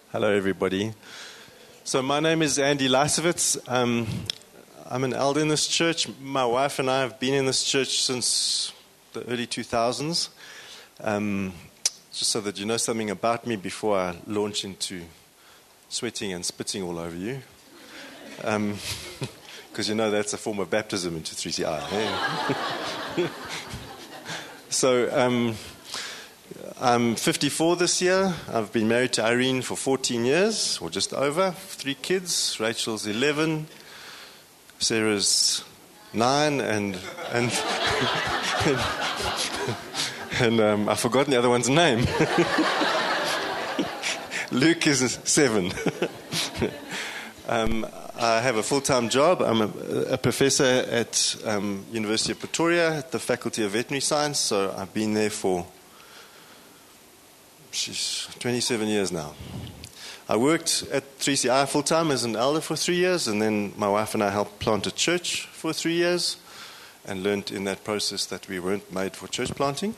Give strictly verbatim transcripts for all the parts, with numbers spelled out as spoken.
Hello, everybody. So my name is Andy Leisowitz. Um, I'm an elder in this church. My wife and I have been in this church since the early two thousands. Um, just so that you know something about me before I launch into sweating and spitting all over you. Because um, you know that's a form of baptism into three C I. Hey? so... Um, I'm fifty-four this year. I've been married to Irene for fourteen years, or just over. Three kids. Rachel's eleven. Sarah's nine, and and and, and um, I've forgotten the other one's name. Luke is seven. um, I have a full-time job. I'm a, a professor at um, University of Pretoria at the Faculty of Veterinary Science. So I've been there for She's twenty-seven years now. I worked at three C I full-time as an elder for three years, and then my wife and I helped plant a church for three years and learned in that process that we weren't made for church planting.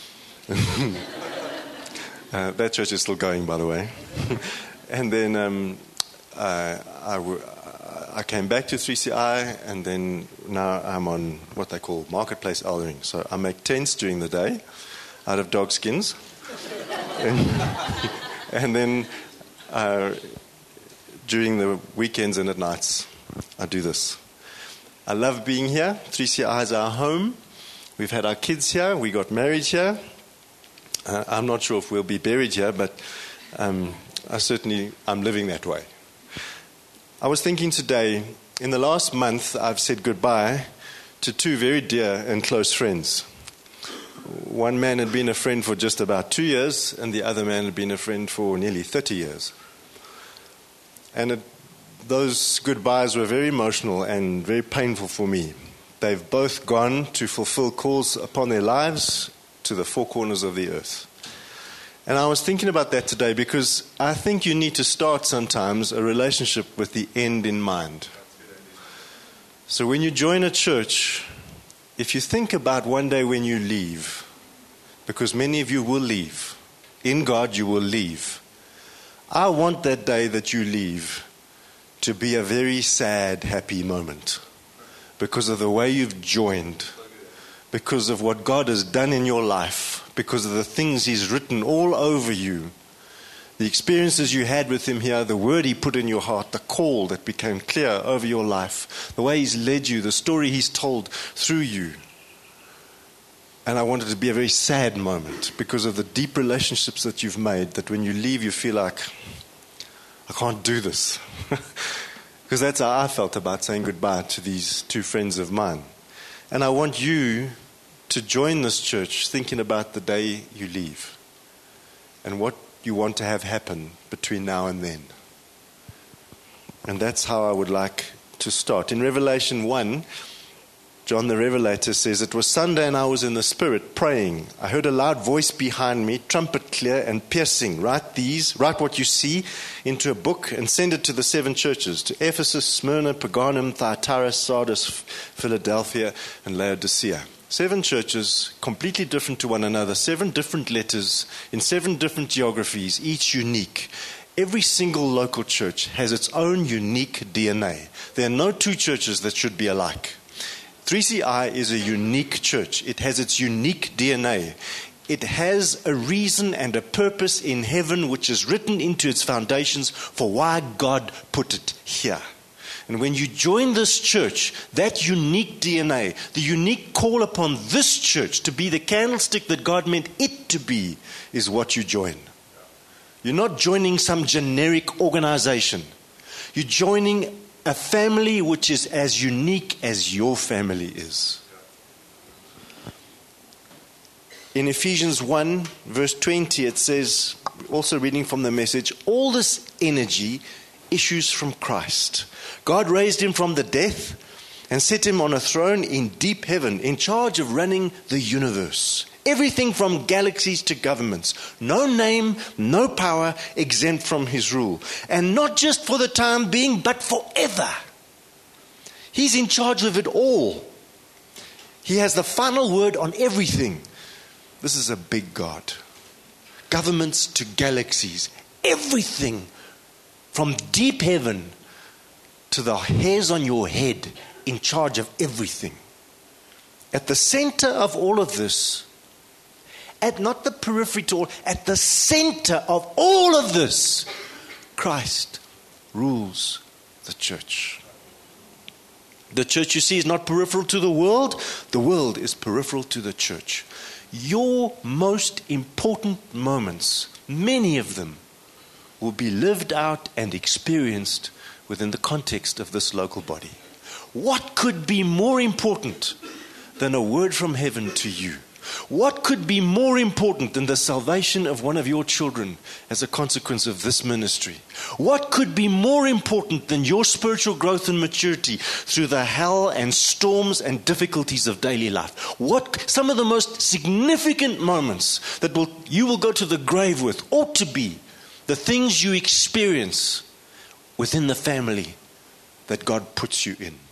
uh, that church is still going, by the way. and then um, I, I, w- I came back to three C I, and then now I'm on what they call marketplace eldering. So I make tents during the day out of dog skins. And, and then uh, during the weekends and at nights, I do this. I love being here. three C I is our home. We've had our kids here. We got married here. Uh, I'm not sure if we'll be buried here, but um, I certainly, I'm living that way. I was thinking today, in the last month, I've said goodbye to two very dear and close friends. One man had been a friend for just about two years, and the other man had been a friend for nearly thirty years. And it, those goodbyes were very emotional and very painful for me. They've both gone to fulfill calls upon their lives to the four corners of the earth. And I was thinking about that today because I think you need to start sometimes a relationship with the end in mind. So when you join a church, if you think about one day when you leave, because many of you will leave, in God you will leave. I want that day that you leave to be a very sad, happy moment because of the way you've joined, because of what God has done in your life, because of the things He's written all over you, the experiences you had with Him here, the word He put in your heart, the call that became clear over your life, the way He's led you, the story He's told through you. And I want it to be a very sad moment because of the deep relationships that you've made, that when you leave you feel like, I can't do this. Because that's how I felt about saying goodbye to these two friends of mine. And I want you to join this church thinking about the day you leave and what you want to have happen between now and then. And that's how I would like to start. In Revelation one, John the Revelator says, "It was Sunday and I was in the Spirit praying. I heard a loud voice behind me, trumpet clear and piercing. Write these, write what you see into a book and send it to the seven churches, to Ephesus, Smyrna, Pergamum, Thyatira, Sardis, Philadelphia, and Laodicea." Seven churches, completely different to one another, seven different letters in seven different geographies, each unique. Every single local church has its own unique D N A. There are no two churches that should be alike. three C I is a unique church. It has its unique D N A. It has a reason and a purpose in heaven which is written into its foundations for why God put it here. And when you join this church, that unique D N A, the unique call upon this church to be the candlestick that God meant it to be, is what you join. You're not joining some generic organization. You're joining a family which is as unique as your family is. In Ephesians one, verse twenty, it says, also reading from the Message, "All this energy issues from Christ. God raised Him from the death and set Him on a throne in deep heaven, in charge of running the universe. Everything from galaxies to governments. No name, no power exempt from His rule. And not just for the time being, but forever. He's in charge of it all. He has the final word on everything." This is a big God. Governments to galaxies. Everything from deep heaven to the hairs on your head, in charge of everything. At the center of all of this, at not the periphery to all, at the center of all of this, Christ rules the church. The church, you see, is not peripheral to the world. The world is peripheral to the church. Your most important moments, many of them, will be lived out and experienced within the context of this local body. What could be more important than a word from heaven to you? What could be more important than the salvation of one of your children as a consequence of this ministry? What could be more important than your spiritual growth and maturity through the hell and storms and difficulties of daily life? What some of the most significant moments that will you will go to the grave with ought to be the things you experience within the family that God puts you in.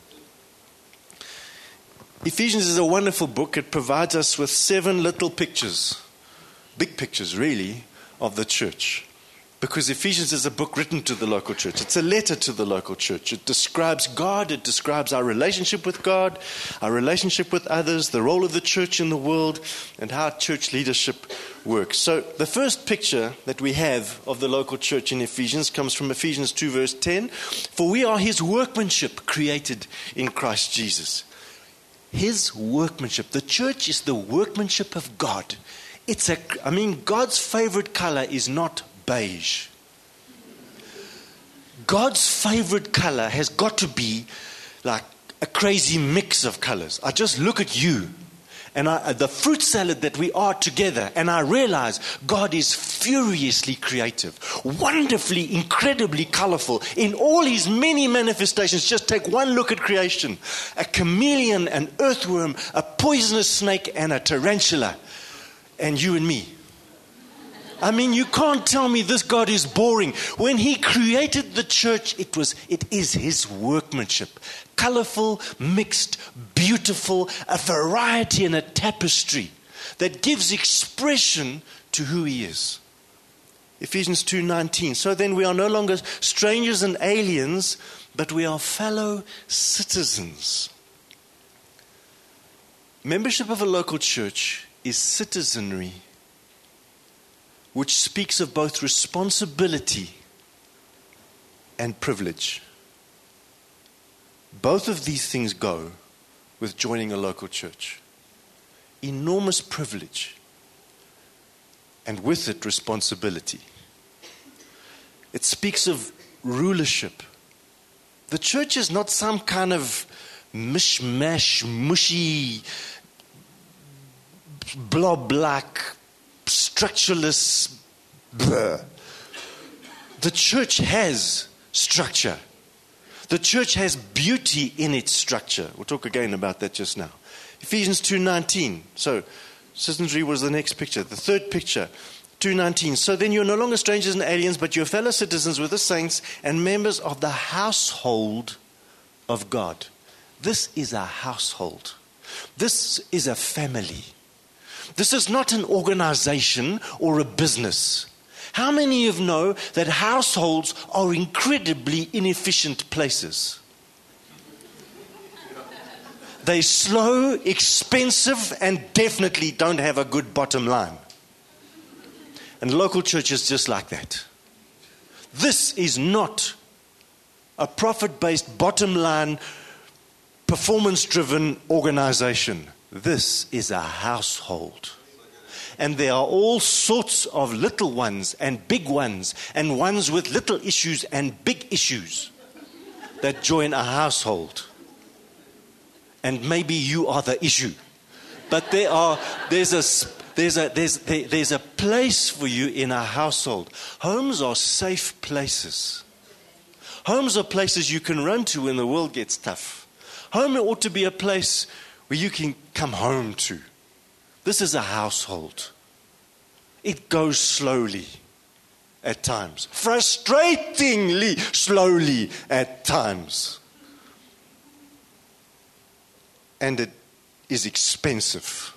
Ephesians is a wonderful book. It provides us with seven little pictures, big pictures really, of the church. Because Ephesians is a book written to the local church. It's a letter to the local church. It describes God. It describes our relationship with God, our relationship with others, the role of the church in the world, and how church leadership works. So the first picture that we have of the local church in Ephesians comes from Ephesians two verse ten. For we are his workmanship created in Christ Jesus. His workmanship. The church is the workmanship of God. It's a, I mean, God's favorite color is not beige. God's favorite color has got to be like a crazy mix of colors. I just look at you and I, the fruit salad that we are together, and I realize God is furiously creative, wonderfully, incredibly colorful in all his many manifestations. Just take one look at creation. A chameleon, an earthworm, a poisonous snake, and a tarantula. And you and me. I mean, you can't tell me this God is boring. When he created the church, it was, it is his workmanship. Colorful, mixed, beautiful, a variety and a tapestry that gives expression to who he is. Ephesians two nineteen. So then we are no longer strangers and aliens, but we are fellow citizens. Membership of a local church is citizenry, which speaks of both responsibility and privilege. Both of these things go with joining a local church. Enormous privilege, and with it responsibility. It speaks of rulership. The church is not some kind of mishmash, mushy, blob-like, structureless. Bleh. The church has structure. The church has beauty in its structure. We'll talk again about that just now. Ephesians two nineteen. So, citizenry was the next picture. The third picture, two nineteen. So then you're no longer strangers and aliens, but you're fellow citizens with the saints and members of the household of God. This is a household. This is a family. This is not an organization or a business. How many of you know that households are incredibly inefficient places? They're slow, expensive, and definitely don't have a good bottom line. And local church is just like that. This is not a profit-based, bottom line, performance-driven organization. This is a household. And there are all sorts of little ones and big ones and ones with little issues and big issues that join a household. And maybe you are the issue. But there are there's a there's a there's there, there's a place for you in a household. Homes are safe places. Homes are places you can run to when the world gets tough. Home ought to be a place where you can come home to. This is a household. It goes slowly at times. Frustratingly slowly at times. And it is expensive.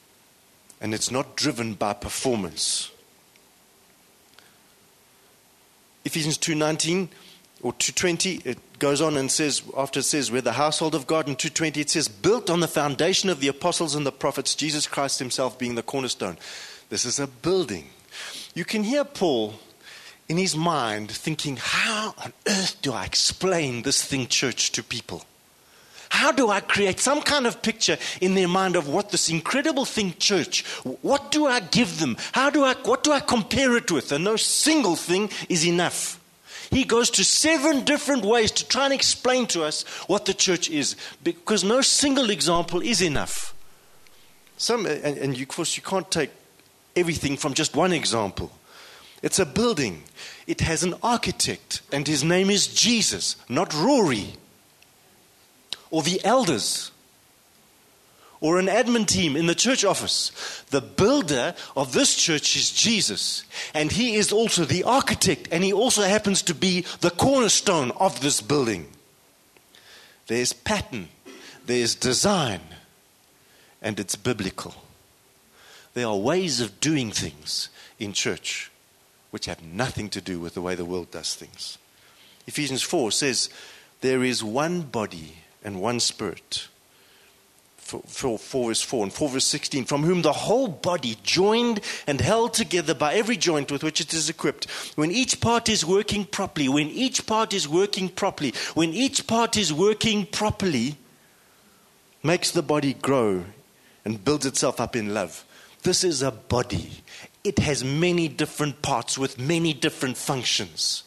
And it's not driven by performance. Ephesians two nineteen or two twenty, it goes on and says, after it says, we're the household of God, in two twenty it says, built on the foundation of the apostles and the prophets, Jesus Christ himself being the cornerstone. This is a building. You can hear Paul in his mind thinking, how on earth do I explain this thing, church, to people? How do I create some kind of picture in their mind of what this incredible thing, church, what do I give them? How do I, what do I compare it with? And no single thing is enough. He goes to seven different ways to try and explain to us what the church is, because no single example is enough. Some, and, and you, of course, you can't take everything from just one example. It's a building. It has an architect, and his name is Jesus, not Rory, or the elders, or an admin team in the church office. The builder of this church is Jesus, and he is also the architect, and he also happens to be the cornerstone of this building. There's pattern, there's design, and it's biblical. There are ways of doing things in church which have nothing to do with the way the world does things. Ephesians four says, there is one body and one Spirit. four verse four and four verse sixteen, from whom the whole body, joined and held together by every joint with which it is equipped, when each part is working properly, when each part is working properly, when each part is working properly, makes the body grow and builds itself up in love. This is a body. It has many different parts with many different functions.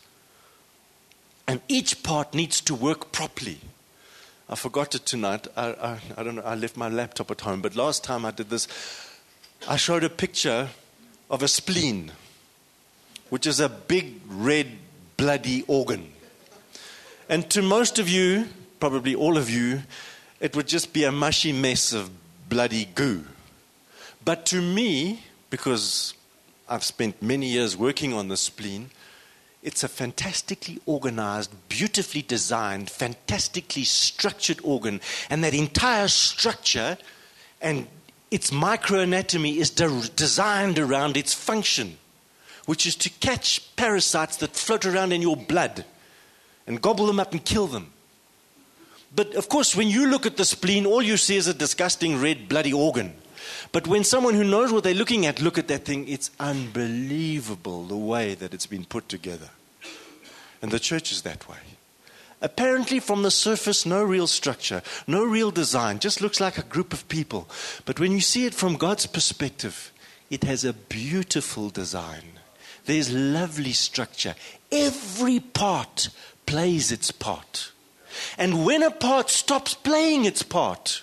And each part needs to work properly. I forgot it tonight. I, I, I don't know. I left my laptop at home. But last time I did this, I showed a picture of a spleen, which is a big, red, bloody organ. And to most of you, probably all of you, it would just be a mushy mess of bloody goo. But to me, because I've spent many years working on the spleen, it's a fantastically organized, beautifully designed, fantastically structured organ. And that entire structure and its microanatomy is de- designed around its function, which is to catch parasites that float around in your blood and gobble them up and kill them. But of course, when you look at the spleen, all you see is a disgusting red bloody organ. But when someone who knows what they're looking at look at that thing, it's unbelievable the way that it's been put together. And the church is that way. Apparently from the surface, no real structure, no real design, just looks like a group of people. But when you see it from God's perspective, it has a beautiful design. There's lovely structure. Every part plays its part. And when a part stops playing its part,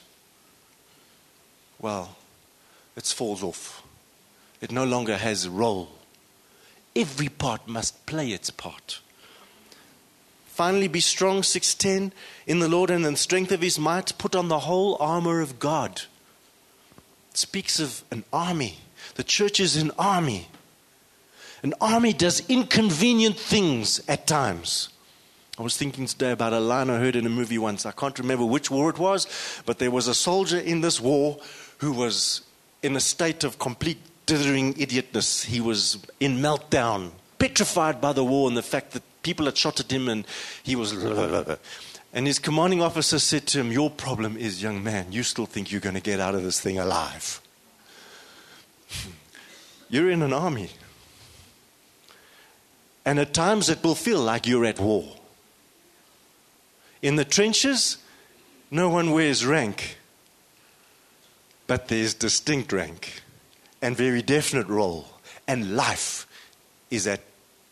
well, it falls off. It no longer has a role. Every part must play its part. Finally, be strong, six ten, in the Lord and in the strength of his might. Put on the whole armor of God. It speaks of an army. The church is an army. An army does inconvenient things at times. I was thinking today about a line I heard in a movie once. I can't remember which war it was, but there was a soldier in this war who was in a state of complete dithering idiotness. He was in meltdown, petrified by the war and the fact that people had shot at him, and he was... And his commanding officer said to him, your problem is, young man, you still think you're going to get out of this thing alive. You're in an army. And at times it will feel like you're at war. In the trenches, no one wears rank. But there's distinct rank and very definite role. And life is at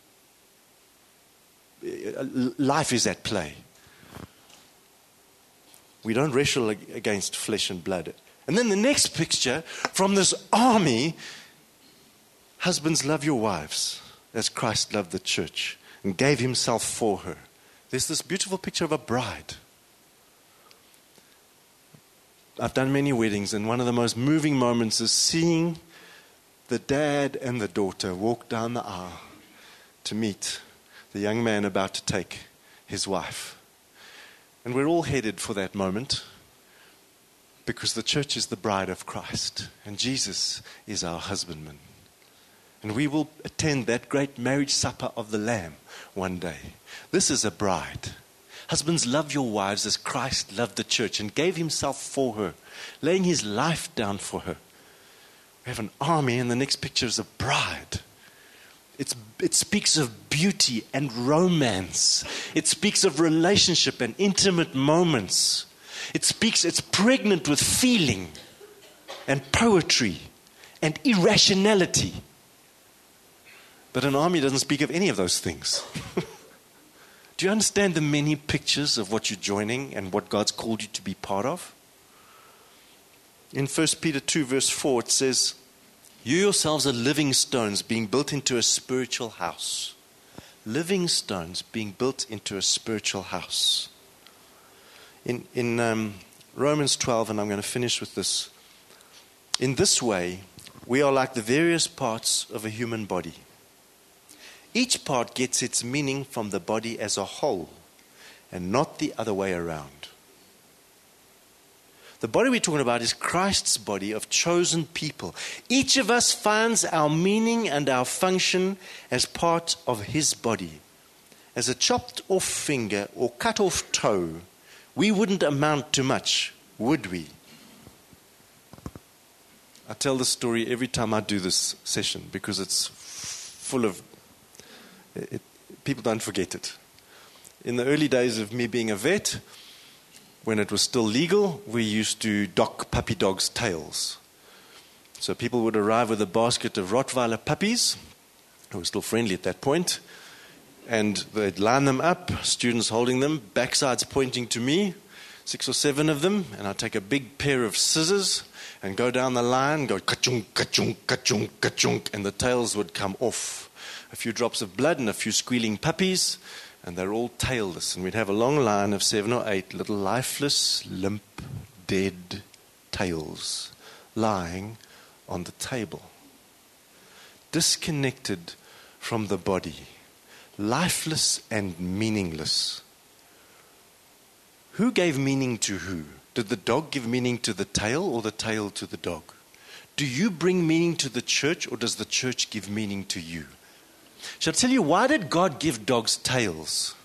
life is at play. We don't wrestle against flesh and blood. And then the next picture from this army, husbands, love your wives as Christ loved the church and gave himself for her. There's this beautiful picture of a bride. I've done many weddings, and one of the most moving moments is seeing the dad and the daughter walk down the aisle to meet the young man about to take his wife. And we're all headed for that moment because the church is the bride of Christ and Jesus is our husbandman. And we will attend that great marriage supper of the Lamb one day. This is a bride. Husbands, love your wives as Christ loved the church and gave himself for her, laying his life down for her. We have an army, and the next picture is a bride. It's, it speaks of beauty and romance. It speaks of relationship and intimate moments. It speaks, it's pregnant with feeling and poetry and irrationality. But an army doesn't speak of any of those things. Do you understand the many pictures of what you're joining and what God's called you to be part of? In First Peter two verse four it says, you yourselves are living stones being built into a spiritual house. Living stones being built into a spiritual house. In, in um, Romans twelve, and I'm going to finish with this. In this way, we are like the various parts of a human body. Each part gets its meaning from the body as a whole, and not the other way around. The body we're talking about is Christ's body of chosen people. Each of us finds our meaning and our function as part of his body. As a chopped off finger or cut off toe, we wouldn't amount to much, would we? I tell this story every time I do this session because it's full of It, people don't forget it. In the early days of me being a vet, when it was still legal, we used to dock puppy dogs' tails. So people would arrive with a basket of Rottweiler puppies, who were still friendly at that point, and they'd line them up, students holding them, backsides pointing to me, six or seven of them, and I'd take a big pair of scissors and go down the line, go ka-chunk, ka-chunk, ka-chunk, ka-chunk, and the tails would come off. A few drops of blood and a few squealing puppies, and they're all tailless. And we'd have a long line of seven or eight little lifeless, limp, dead tails lying on the table. Disconnected from the body, lifeless and meaningless. Who gave meaning to who? Did the dog give meaning to the tail or the tail to the dog? Do you bring meaning to the church or does the church give meaning to you? Shall I tell you, why did God give dogs tails?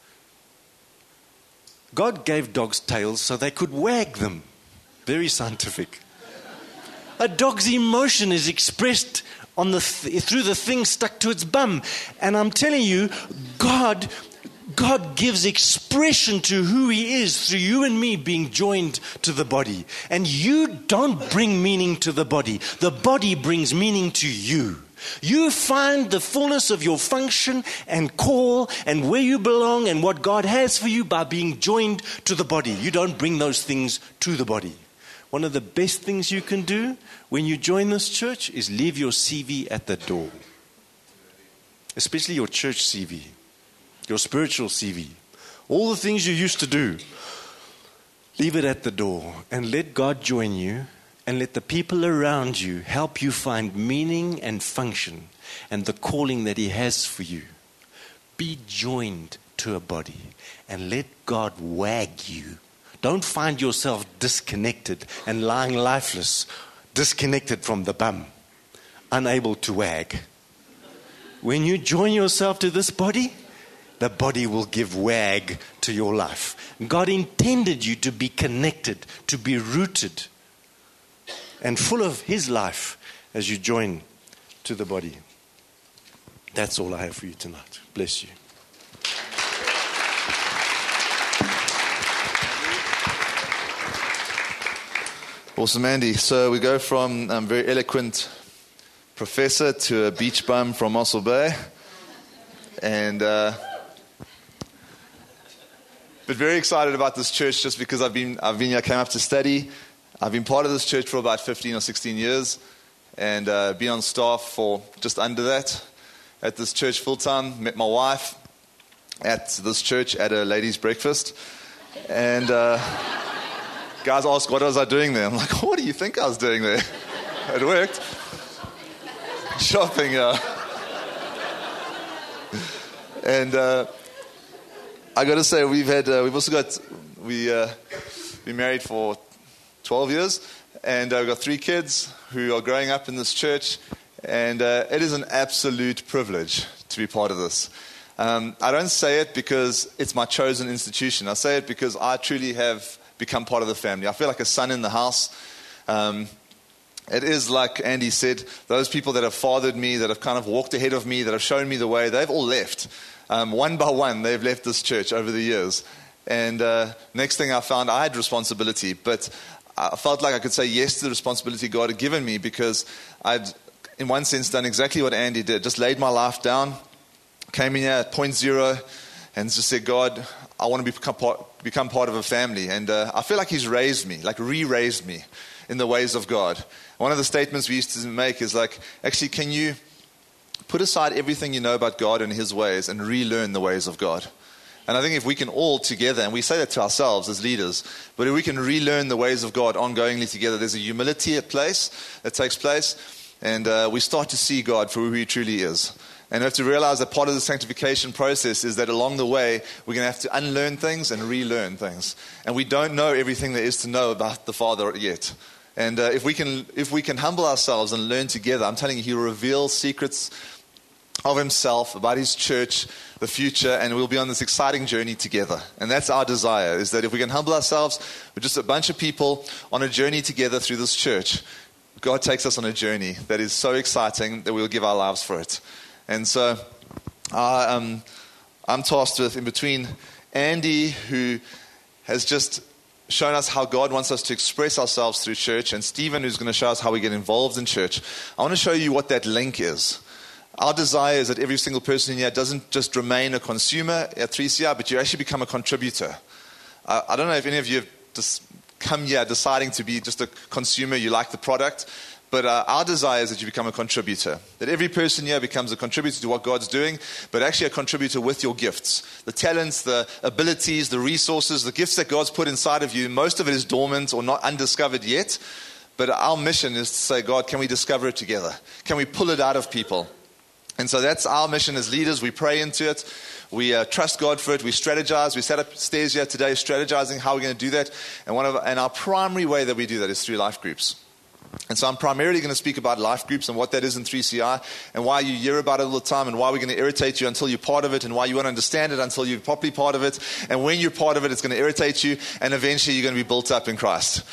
God gave dogs tails so they could wag them. Very scientific. A dog's emotion is expressed on the th- through the thing stuck to its bum. And I'm telling you, God, God gives expression to who he is through you and me being joined to the body. And you don't bring meaning to the body. The body brings meaning to you. You find the fullness of your function and call and where you belong and what God has for you by being joined to the body. You don't bring those things to the body. One of the best things you can do when you join this church is leave your C V at the door. Especially your church C V, your spiritual C V. All the things you used to do, leave it at the door and let God join you. And let the people around you help you find meaning and function and the calling that he has for you. Be joined to a body and let God wag you. Don't find yourself disconnected and lying lifeless, disconnected from the bum, unable to wag. When you join yourself to this body, the body will give wag to your life. God intended you to be connected, to be rooted and full of his life as you join to the body. That's all I have for you tonight. Bless you. Awesome, Andy. So we go from a um, very eloquent professor to a beach bum from Mossel Bay. And, uh, but very excited about this church just because I've been, I've been here, came up to study. I've been part of this church for about fifteen or sixteen years and uh, been on staff for just under that at this church full time. Met my wife at this church at a ladies' breakfast. And uh, guys ask, what was I doing there? I'm like, what do you think I was doing there? It worked. Shopping. Uh. And uh, I got to say, we've had, uh, we've also got, we uh, been married for twelve years, and I've got three kids who are growing up in this church, And uh, it is an absolute privilege to be part of this. Um, I don't say it because it's my chosen institution. I say it because I truly have become part of the family. I feel like a son in the house. Um, it is like Andy said, those people that have fathered me, that have kind of walked ahead of me, that have shown me the way, they've all left. Um, one by one, they've left this church over the years. And uh, next thing I found, I had responsibility. But I felt like I could say yes to the responsibility God had given me because I'd, in one sense, done exactly what Andy did. Just laid my life down, came in here at point zero, and just said, God, I want to become part, become part of a family. And uh, I feel like he's raised me, like re-raised me in the ways of God. One of the statements we used to make is like, actually, can you put aside everything you know about God and his ways and relearn the ways of God? And I think if we can all together, and we say that to ourselves as leaders, but if we can relearn the ways of God ongoingly together, there's a humility at place that takes place, and uh, we start to see God for who he truly is. And we have to realize that part of the sanctification process is that along the way, we're going to have to unlearn things and relearn things. And we don't know everything there is to know about the Father yet. And uh, if we can if we can humble ourselves and learn together, I'm telling you, he will reveal secrets of himself, about his church, the future, and we'll be on this exciting journey together. And that's our desire, is that if we can humble ourselves, we're just a bunch of people on a journey together through this church. God takes us on a journey that is so exciting that we'll give our lives for it. And so I, um, I'm tasked with, in between Andy, who has just shown us how God wants us to express ourselves through church, and Stephen, who's going to show us how we get involved in church. I want to show you what that link is. Our desire is that every single person in here doesn't just remain a consumer at three C I, but you actually become a contributor. Uh, I don't know if any of you have just come here deciding to be just a consumer, you like the product, but uh, our desire is that you become a contributor. That every person here becomes a contributor to what God's doing, but actually a contributor with your gifts. The talents, the abilities, the resources, the gifts that God's put inside of you, most of it is dormant or not undiscovered yet, but our mission is to say, God, can we discover it together? Can we pull it out of people? And so that's our mission as leaders. We pray into it. We uh, trust God for it. We strategize. We set up stairs here today strategizing how we're going to do that. And one of and our primary way that we do that is through life groups. And so I'm primarily going to speak about life groups and what that is in three C I and why you hear about it all the time and why we're going to irritate you until you're part of it and why you won't understand it until you're properly part of it. And when you're part of it, it's going to irritate you and eventually you're going to be built up in Christ.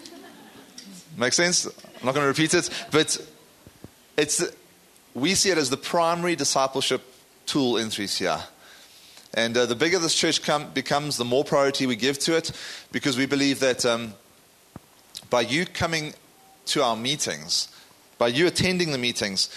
Make sense? I'm not going to repeat it, but it's... we see it as the primary discipleship tool in three C I. And uh, the bigger this church come, becomes, the more priority we give to it, because we believe that um, by you coming to our meetings, by you attending the meetings,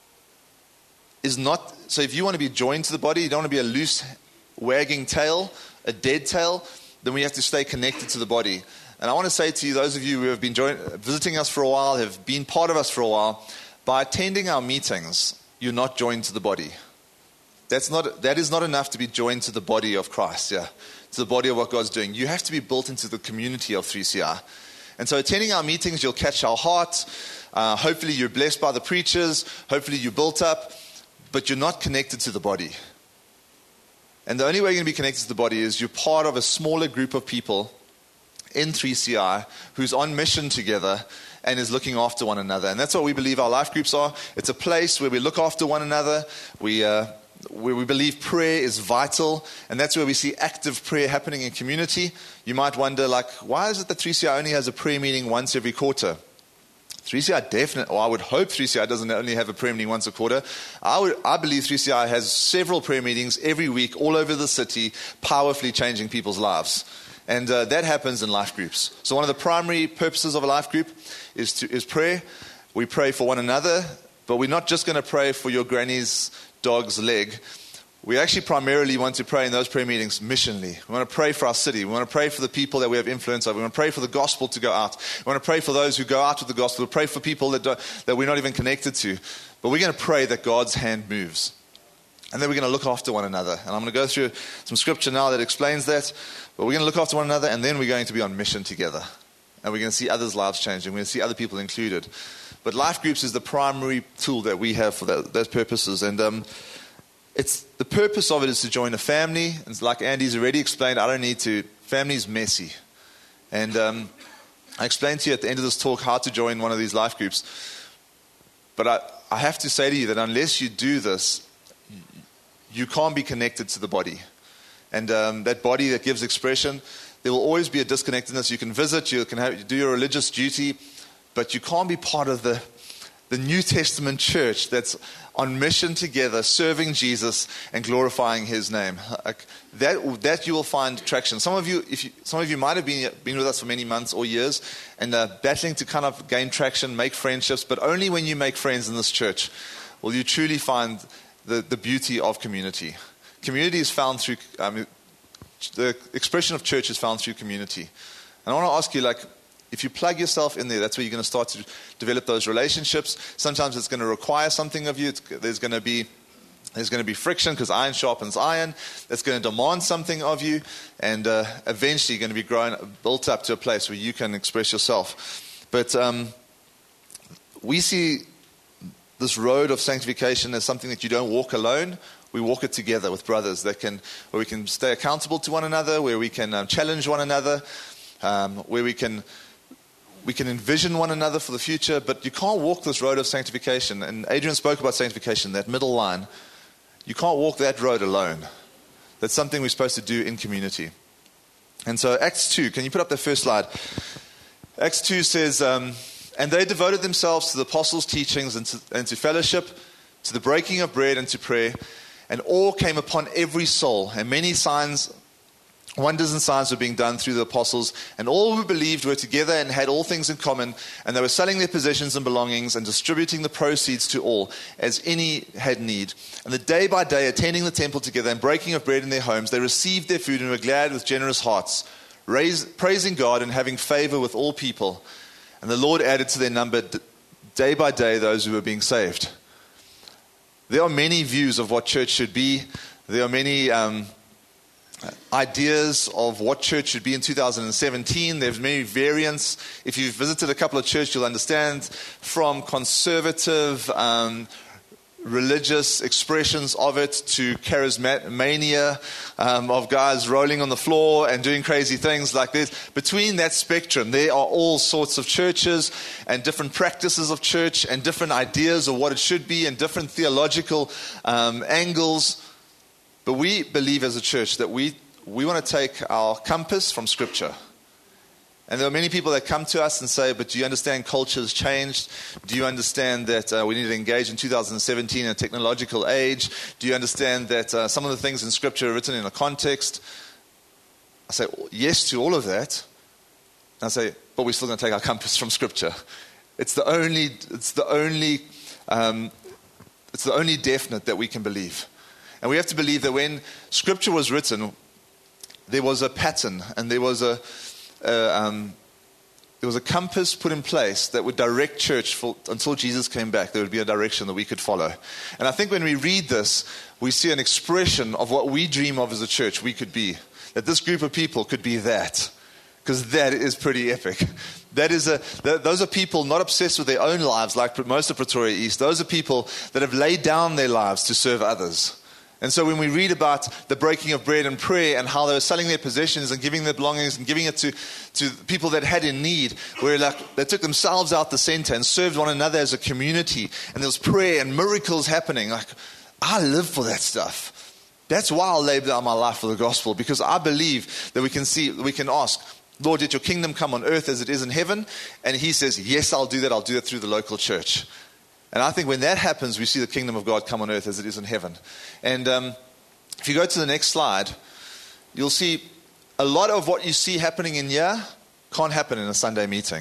is not, so if you want to be joined to the body, you don't want to be a loose wagging tail, a dead tail, then we have to stay connected to the body. And I want to say to you, those of you who have been join, visiting us for a while, have been part of us for a while, by attending our meetings, you're not joined to the body. That's not, that is not enough to be joined to the body of Christ, yeah, to the body of what God's doing. You have to be built into the community of three C I. And so attending our meetings, you'll catch our heart. Uh, hopefully you're blessed by the preachers. Hopefully you're built up. But you're not connected to the body. And the only way you're going to be connected to the body is you're part of a smaller group of people in three C I who's on mission together and is looking after one another. And that's what we believe our life groups are. It's a place where we look after one another. We, uh, where we believe prayer is vital. And that's where we see active prayer happening in community. You might wonder, like, why is it that three C I only has a prayer meeting once every quarter? three C I definitely, or I would hope three C I doesn't only have a prayer meeting once a quarter. I, would, I believe three C I has several prayer meetings every week all over the city, powerfully changing people's lives. And uh, that happens in life groups. So one of the primary purposes of a life group is to is prayer. We pray for one another, but we're not just going to pray for your granny's dog's leg. We actually primarily want to pray in those prayer meetings missionally. We want to pray for our city. We want to pray for the people that we have influence over. We want to pray for the gospel to go out. We want to pray for those who go out with the gospel. We pray for people that, do, that we're not even connected to. But we're going to pray that God's hand moves. And then we're going to look after one another. And I'm going to go through some scripture now that explains that. But we're going to look after one another, and then we're going to be on mission together. And we're going to see others' lives changing. We're going to see other people included. But life groups is the primary tool that we have for that, those purposes. And um, it's the purpose of it is to join a family. And like Andy's already explained, I don't need to. Family's messy. And um, I explained to you at the end of this talk how to join one of these life groups. But I, I have to say to you that unless you do this, you can't be connected to the body. And um, that body that gives expression, there will always be a disconnectedness. You can visit, you can have, do your religious duty, but you can't be part of the, the New Testament church that's on mission together, serving Jesus and glorifying His name. Like that, that you will find traction. Some of you, if you, some of you might have been been with us for many months or years, and uh, battling to kind of gain traction, make friendships. But only when you make friends in this church will you truly find the, the beauty of community. Community is found through. Um, the expression of church is found through community. And I want to ask you, like, if you plug yourself in there, that's where you're going to start to develop those relationships. Sometimes it's going to require something of you. It's, there's going to be there's going to be friction because iron sharpens iron. That's going to demand something of you, and uh, eventually you're going to be grown, built up to a place where you can express yourself. But um, we see this road of sanctification as something that you don't walk alone. We walk it together with brothers that can, where we can stay accountable to one another, where we can um, challenge one another, um, where we can we can envision one another for the future. But you can't walk this road of sanctification. And Adrian spoke about sanctification, that middle line. You can't walk that road alone. That's something we're supposed to do in community. And so Acts two, can you put up the first slide? Acts two says, um, and they devoted themselves to the apostles' teachings and to, and to fellowship, to the breaking of bread and to prayer. And awe came upon every soul, and many signs, wonders and signs were being done through the apostles. And all who believed were together and had all things in common. And they were selling their possessions and belongings and distributing the proceeds to all, as any had need. And the day by day, attending the temple together and breaking of bread in their homes, they received their food and were glad with generous hearts, raise, praising God and having favor with all people. And the Lord added to their number day by day those who were being saved. There are many views of what church should be. There are many um, ideas of what church should be in two thousand seventeen. There's many variants. If you've visited a couple of churches, you'll understand, from conservative, um, religious expressions of it to charismania, um, of guys rolling on the floor and doing crazy things like this. Between that spectrum, there are all sorts of churches and different practices of church and different ideas of what it should be and different theological um, angles. But we believe as a church that we, we want to take our compass from Scripture. And there are many people that come to us and say, but do you understand culture has changed? Do you understand that uh, we need to engage in two thousand seventeen in a technological age? Do you understand that uh, some of the things in Scripture are written in a context? I say yes to all of that. And I say, but we're still going to take our compass from Scripture. It's the only, it's the only, um, it's the only definite that we can believe. And we have to believe that when Scripture was written, there was a pattern and there was a Uh, um, there was a compass put in place that would direct church for, until Jesus came back. There would be a direction that we could follow. And I think when we read this, we see an expression of what we dream of as a church we could be. That this group of people could be that. Because that is pretty epic. That is a, th- those are people not obsessed with their own lives like most of Pretoria East. Those are people that have laid down their lives to serve others. And so when we read about the breaking of bread and prayer and how they were selling their possessions and giving their belongings and giving it to, to people that had in need, where like they took themselves out the center and served one another as a community, and there was prayer and miracles happening. Like, I live for that stuff. That's why I'll lay down my life for the gospel, because I believe that we can see, we can ask, Lord, let your kingdom come on earth as it is in heaven. And He says, yes, I'll do that. I'll do it through the local church. And I think when that happens, we see the kingdom of God come on earth as it is in heaven. And um, if you go to the next slide, you'll see a lot of what you see happening in here can't happen in a Sunday meeting.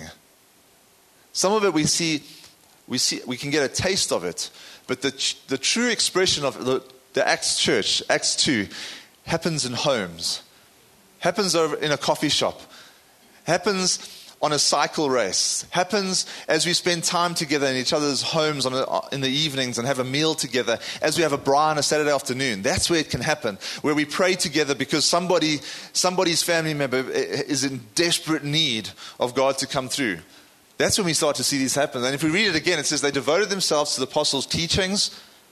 Some of it we see, we see, we can get a taste of it, but the the true expression of the, the Acts church, Acts two, happens in homes, happens over in a coffee shop, happens on a cycle race, happens as we spend time together in each other's homes on a, in the evenings and have a meal together, as we have a bra on a Saturday afternoon. That's where it can happen, where we pray together because somebody, somebody's family member is in desperate need of God to come through. That's when we start to see these happen. And if we read it again, it says they devoted themselves to the apostles' teachings.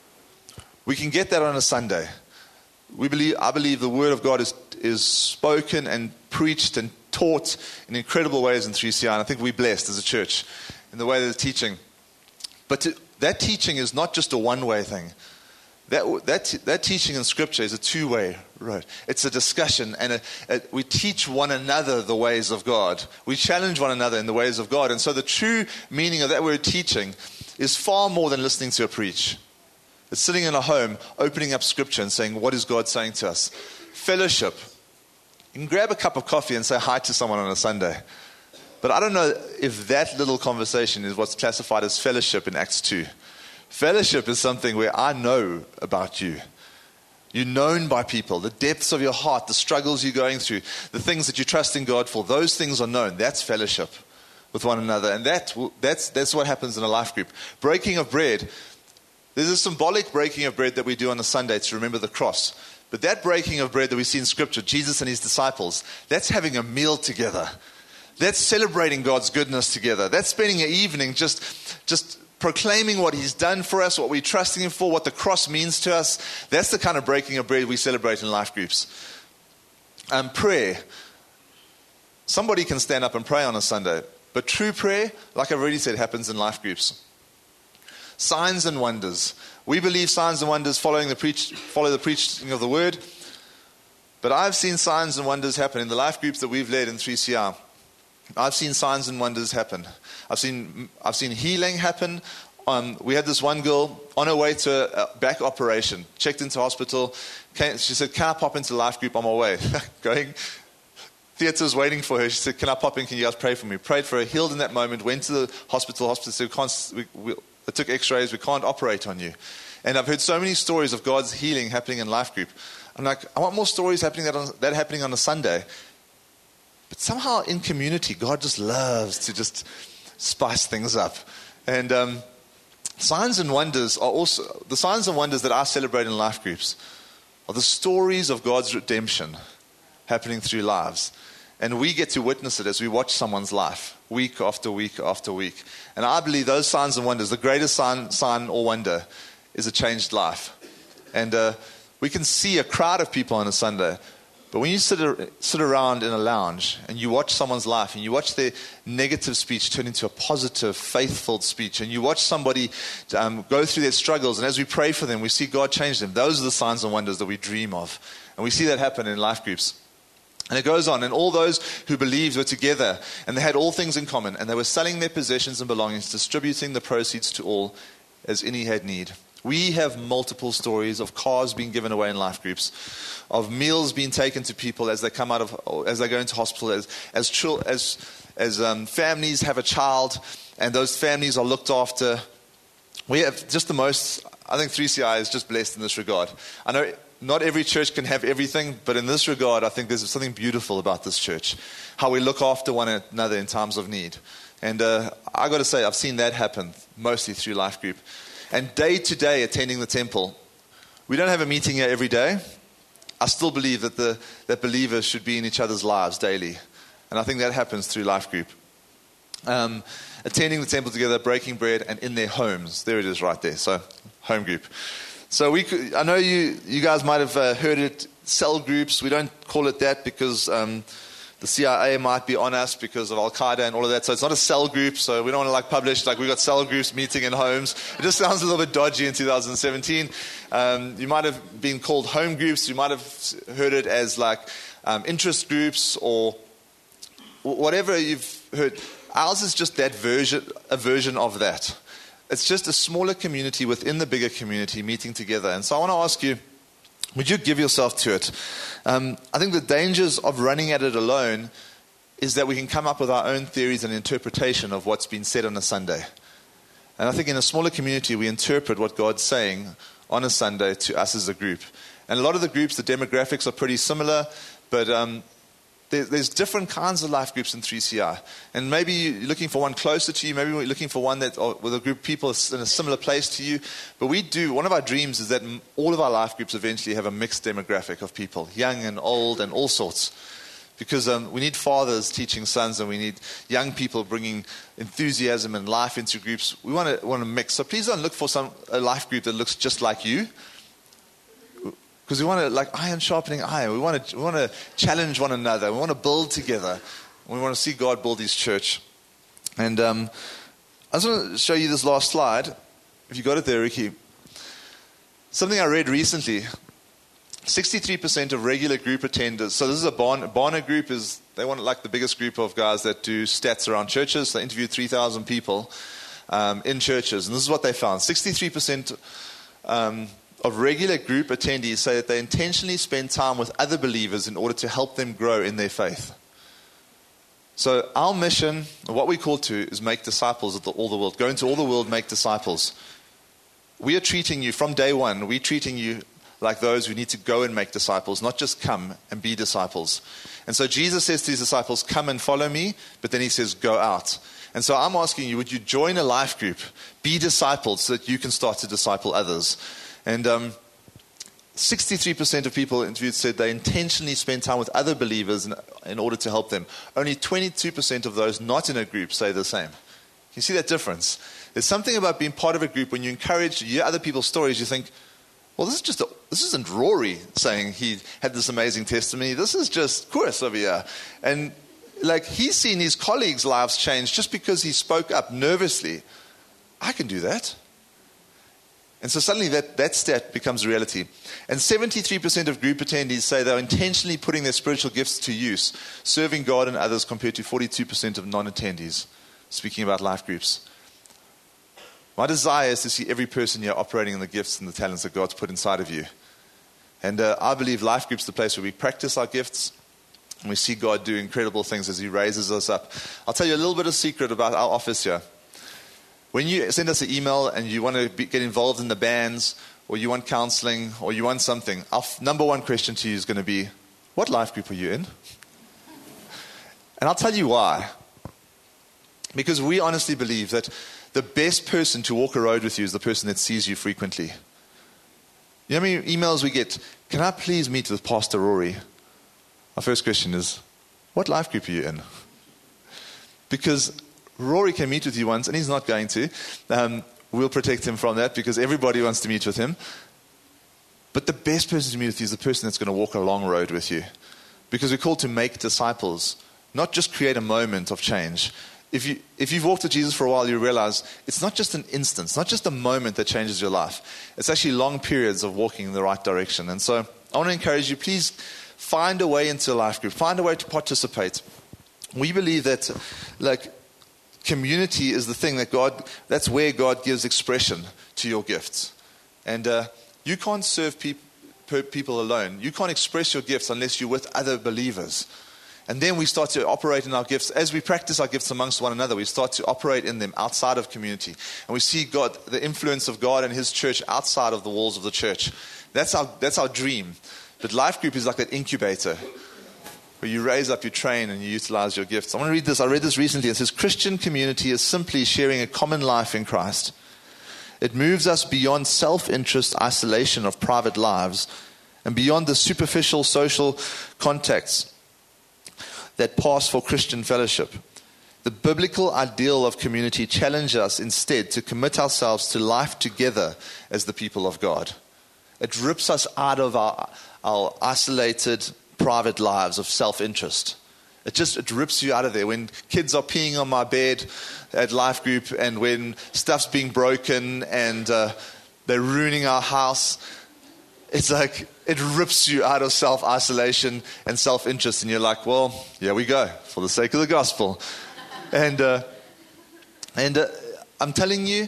We can get that on a Sunday. We believe, I believe the word of God is, is spoken and preached and taught in incredible ways in three C I, and I think we're blessed as a church in the way that they're teaching. But to, that teaching is not just a one-way thing. That, that, that teaching in Scripture is a two-way road. It's a discussion, and a, a, we teach one another the ways of God. We challenge one another in the ways of God. And so the true meaning of that word teaching is far more than listening to a preach. It's sitting in a home, opening up Scripture and saying, what is God saying to us? Fellowship. You can grab a cup of coffee and say hi to someone on a Sunday. But I don't know if that little conversation is what's classified as fellowship in Acts two. Fellowship is something where I know about you. You're known by people. The depths of your heart, the struggles you're going through, the things that you trust in God for, those things are known. That's fellowship with one another. And that that's that's what happens in a life group. Breaking of bread. There's a symbolic breaking of bread that we do on a Sunday to remember the cross. But that breaking of bread that we see in Scripture, Jesus and his disciples, that's having a meal together. That's celebrating God's goodness together. That's spending an evening just just proclaiming what he's done for us, what we're trusting him for, what the cross means to us. That's the kind of breaking of bread we celebrate in life groups. Um, prayer. Somebody can stand up and pray on a Sunday, but true prayer, like I've already said, happens in life groups. Signs and wonders. We believe signs and wonders following the preach, follow the preaching of the word, but I've seen signs and wonders happen in the life groups that we've led in three C R. I've seen signs and wonders happen. I've seen I've seen healing happen. Um, we had this one girl on her way to a back operation, checked into hospital. Came, she said, "Can I pop into life group on my way?" Going, theatre's waiting for her. She said, "Can I pop in? Can you guys pray for me?" Prayed for her, healed in that moment. Went to the hospital. Hospital said, we can't, we, we, they took X-rays. We can't operate on you. And I've heard so many stories of God's healing happening in life group. I'm like, I want more stories happening that, on, that happening on a Sunday. But somehow in community, God just loves to just spice things up. And um, signs and wonders are also, the signs and wonders that I celebrate in life groups are the stories of God's redemption happening through lives. And we get to witness it as we watch someone's life, week after week after week. And I believe those signs and wonders, the greatest sign, sign or wonder is a changed life. And uh, we can see a crowd of people on a Sunday. But when you sit, sit around in a lounge and you watch someone's life and you watch their negative speech turn into a positive, faithful speech, and you watch somebody um, go through their struggles, and as we pray for them, we see God change them. Those are the signs and wonders that we dream of. And we see that happen in life groups. And it goes on, and all those who believed were together, and they had all things in common, and they were selling their possessions and belongings, distributing the proceeds to all as any had need. We have multiple stories of cars being given away in life groups, of meals being taken to people as they come out of, as they go into hospital, as as chil- as, as um, families have a child, and those families are looked after. We have just the most. I think three C I is just blessed in this regard. I know not every church can have everything, but in this regard, I think there's something beautiful about this church, how we look after one another in times of need. And uh, I got to say, I've seen that happen mostly through life group. And day to day attending the temple. We don't have a meeting here every day. I still believe that the that believers should be in each other's lives daily. And I think that happens through life group. Um, attending the temple together, breaking bread, and in their homes. There it is right there. So, home group. So we could, I know you, you guys might have uh, heard it, cell groups. We don't call it that because um, the C I A might be on us because of Al-Qaeda and all of that. So it's not a cell group. So we don't want to like publish, like we've got cell groups meeting in homes. It just sounds a little bit dodgy in two thousand seventeen. Um, you might have been called home groups. You might have heard it as like um, interest groups or whatever you've heard. Ours is just that version, a version of that. It's just a smaller community within the bigger community meeting together. And so I want to ask you, would you give yourself to it? Um, I think the dangers of running at it alone is that we can come up with our own theories and interpretation of what's been said on a Sunday. And I think in a smaller community, we interpret what God's saying on a Sunday to us as a group. And a lot of the groups, the demographics are pretty similar, but um, there, there's different kinds of life groups in three C I. And maybe you're looking for one closer to you, maybe you're looking for one that or with a group of people in a similar place to you. But we do, one of our dreams is that all of our life groups eventually have a mixed demographic of people, young and old and all sorts. Because um, we need fathers teaching sons, and we need young people bringing enthusiasm and life into groups. We want to want to mix. So please don't look for some a life group that looks just like you. Because we want to, like iron sharpening iron. We want to we want to challenge one another. We want to build together. We want to see God build His church. And um, I just want to show you this last slide, if you got it there, Ricky, something I read recently, sixty-three percent of regular group attenders, so this is a Barna, Barna group, is they want like the biggest group of guys that do stats around churches. So they interviewed three thousand people um, in churches, and this is what they found. sixty-three percent um, of regular group attendees say that they intentionally spend time with other believers in order to help them grow in their faith. So our mission, what we call to, is make disciples of the, all the world. Go into all the world, make disciples. We are treating you, from day one, we're treating you like those who need to go and make disciples, not just come and be disciples. And so Jesus says to his disciples, come and follow me, but then he says, go out. And so I'm asking you, would you join a life group, be disciples so that you can start to disciple others? And um, sixty-three percent of people interviewed said they intentionally spend time with other believers in, in order to help them. Only twenty-two percent of those not in a group say the same. You see that difference? There's something about being part of a group when you encourage, you hear other people's stories, you think, well, this is just a, this isn't Rory saying he had this amazing testimony. This is just Chris over here. And like he's seen his colleagues' lives change just because he spoke up nervously. I can do that. And so suddenly that, that stat becomes reality. And seventy-three percent of group attendees say they're intentionally putting their spiritual gifts to use, serving God and others, compared to forty-two percent of non-attendees, speaking about life groups. My desire is to see every person here operating in the gifts and the talents that God's put inside of you. And uh, I believe life groups is the place where we practice our gifts, and we see God do incredible things as he raises us up. I'll tell you a little bit of secret about our office here. When you send us an email and you want to be, get involved in the bands, or you want counseling, or you want something, our f- number one question to you is going to be, what life group are you in? And I'll tell you why. Because we honestly believe that the best person to walk a road with you is the person that sees you frequently. You know how many emails we get? Can I please meet with Pastor Rory? Our first question is, what life group are you in? Because Rory can meet with you once, and he's not going to. Um, we'll protect him from that because everybody wants to meet with him. But the best person to meet with you is the person that's going to walk a long road with you. Because we're called to make disciples, not just create a moment of change. If, you, if you've walked with Jesus for a while, you realize it's not just an instance, not just a moment that changes your life. It's actually long periods of walking in the right direction. And so I want to encourage you, please find a way into a life group. Find a way to participate. We believe that, like, community is the thing that God, that's where God gives expression to your gifts. And uh, you can't serve peop- people alone. You can't express your gifts unless you're with other believers. And then we start to operate in our gifts. As we practice our gifts amongst one another, we start to operate in them outside of community. And we see God, the influence of God and his church outside of the walls of the church. That's our, that's our dream. But life group is like that incubator where you raise up, you train, and you utilize your gifts. I want to read this. I read this recently. It says, Christian community is simply sharing a common life in Christ. It moves us beyond self-interest, isolation of private lives, and beyond the superficial social contacts that pass for Christian fellowship. The biblical ideal of community challenges us instead to commit ourselves to life together as the people of God. It rips us out of our, our isolated private lives of self-interest. It just it rips you out of there. When kids are peeing on my bed at life group, and when stuff's being broken and uh, they're ruining our house, it's like it rips you out of self-isolation and self-interest, and you're like, well, here we go, for the sake of the gospel. and uh, and uh, I'm telling you,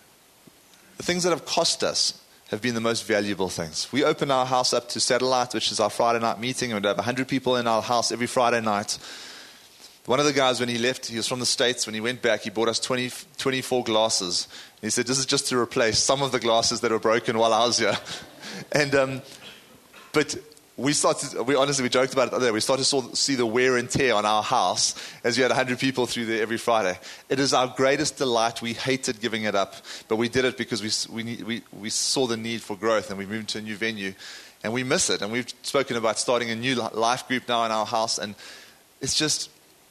the things that have cost us have been the most valuable things. We opened our house up to Satellite, which is our Friday night meeting, and we'd have one hundred people in our house every Friday night. One of the guys, when he left, he was from the States. When he went back, he bought us twenty, twenty-four glasses. He said, this is just to replace some of the glasses that were broken while I was here. and um, But we started, we honestly, we joked about it the other day. We started to see the wear and tear on our house as you had one hundred people through there every Friday. It is our greatest delight. We hated giving it up, but we did it because we we we, we saw the need for growth, and we moved to a new venue, and we miss it. And we've spoken about starting a new life group now in our house, and it's just,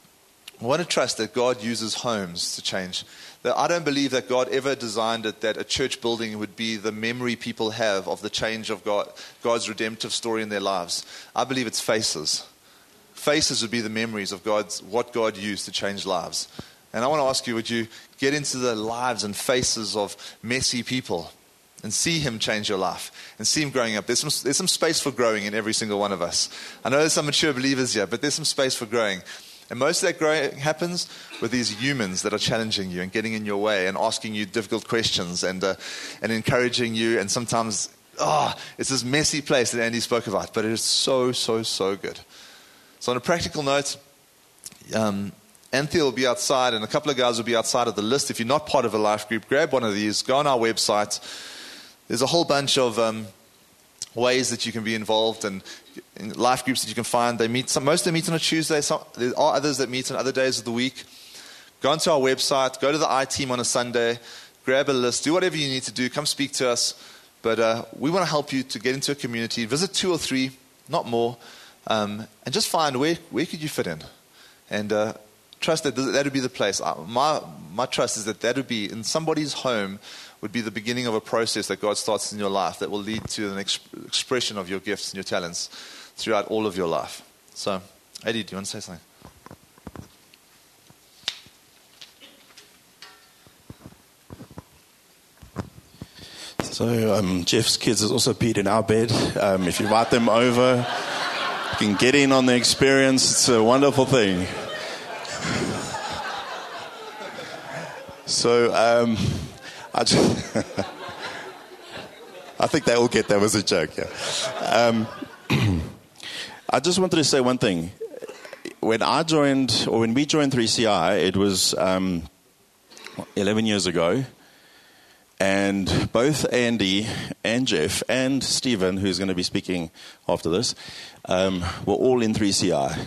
I want to trust that God uses homes to change. That I don't believe that God ever designed it that a church building would be the memory people have of the change of God, God's redemptive story in their lives. I believe it's faces. Faces would be the memories of God's what God used to change lives. And I want to ask you, would you get into the lives and faces of messy people and see him change your life and see him growing up? There's some, there's some space for growing in every single one of us. I know there's some mature believers here, but there's some space for growing. And most of that growing happens with these humans that are challenging you and getting in your way and asking you difficult questions and uh, and encouraging you. And sometimes, oh, it's this messy place that Andy spoke about, but it is so, so, so good. So on a practical note, um, Anthea will be outside and a couple of guys will be outside of the list. If you're not part of a life group, grab one of these, go on our website. There's a whole bunch of um, ways that you can be involved and in life groups that you can find. They meet, some, most of them meet on a Tuesday. Some, there are others that meet on other days of the week. Go onto our website, go to the I team on a Sunday, grab a list, do whatever you need to do, come speak to us. But uh, we want to help you to get into a community, visit two or three, not more, um, and just find where, where could you fit in. And uh, trust that that would be the place. My, my trust is that that would be in somebody's home would be the beginning of a process that God starts in your life that will lead to an exp- expression of your gifts and your talents throughout all of your life. So, Eddie, do you want to say something? So um, Jeff's kids has also peed in our bed. Um, if you invite them over, you can get in on the experience. It's a wonderful thing. So um, I, just I think they all get that was a joke. Yeah. Um, I just wanted to say one thing. When I joined, or when we joined three C I, it was um, eleven years ago. And both Andy and Jeff and Stephen, who's going to be speaking after this, um, were all in three C I,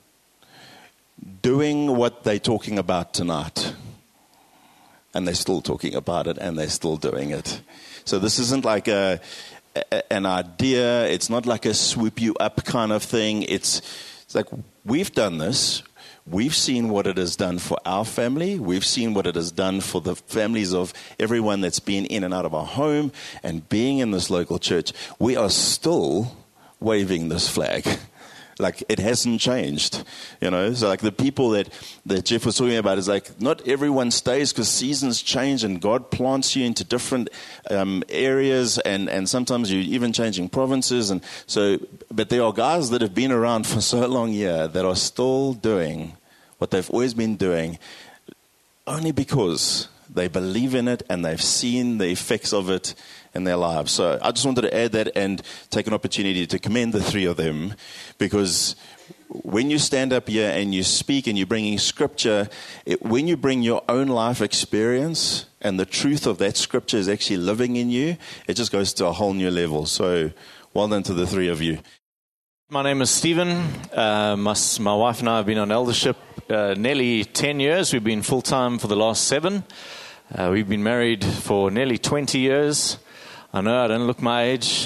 doing what they're talking about tonight. And they're still talking about it, and they're still doing it. So this isn't like a, a an idea. It's not like a swoop you up kind of thing. It's, it's like we've done this. We've seen what it has done for our family. We've seen what it has done for the families of everyone that's been in and out of our home and being in this local church. We are still waving this flag. Like, it hasn't changed, you know. So, like, the people that, that Jeff was talking about is like, not everyone stays because seasons change and God plants you into different um, areas, and, and sometimes you're even changing provinces. And so, but there are guys that have been around for so long here that are still doing what they've always been doing, only because they believe in it and they've seen the effects of it in their lives. So I just wanted to add that and take an opportunity to commend the three of them, because when you stand up here and you speak and you're bringing scripture, it, when you bring your own life experience and the truth of that scripture is actually living in you, it just goes to a whole new level. So well done to the three of you. My name is Stephen. Uh, my, my wife and I have been on eldership uh, nearly ten years. We've been full-time for the last seven. Uh, we've been married for nearly twenty years. I know I don't look my age.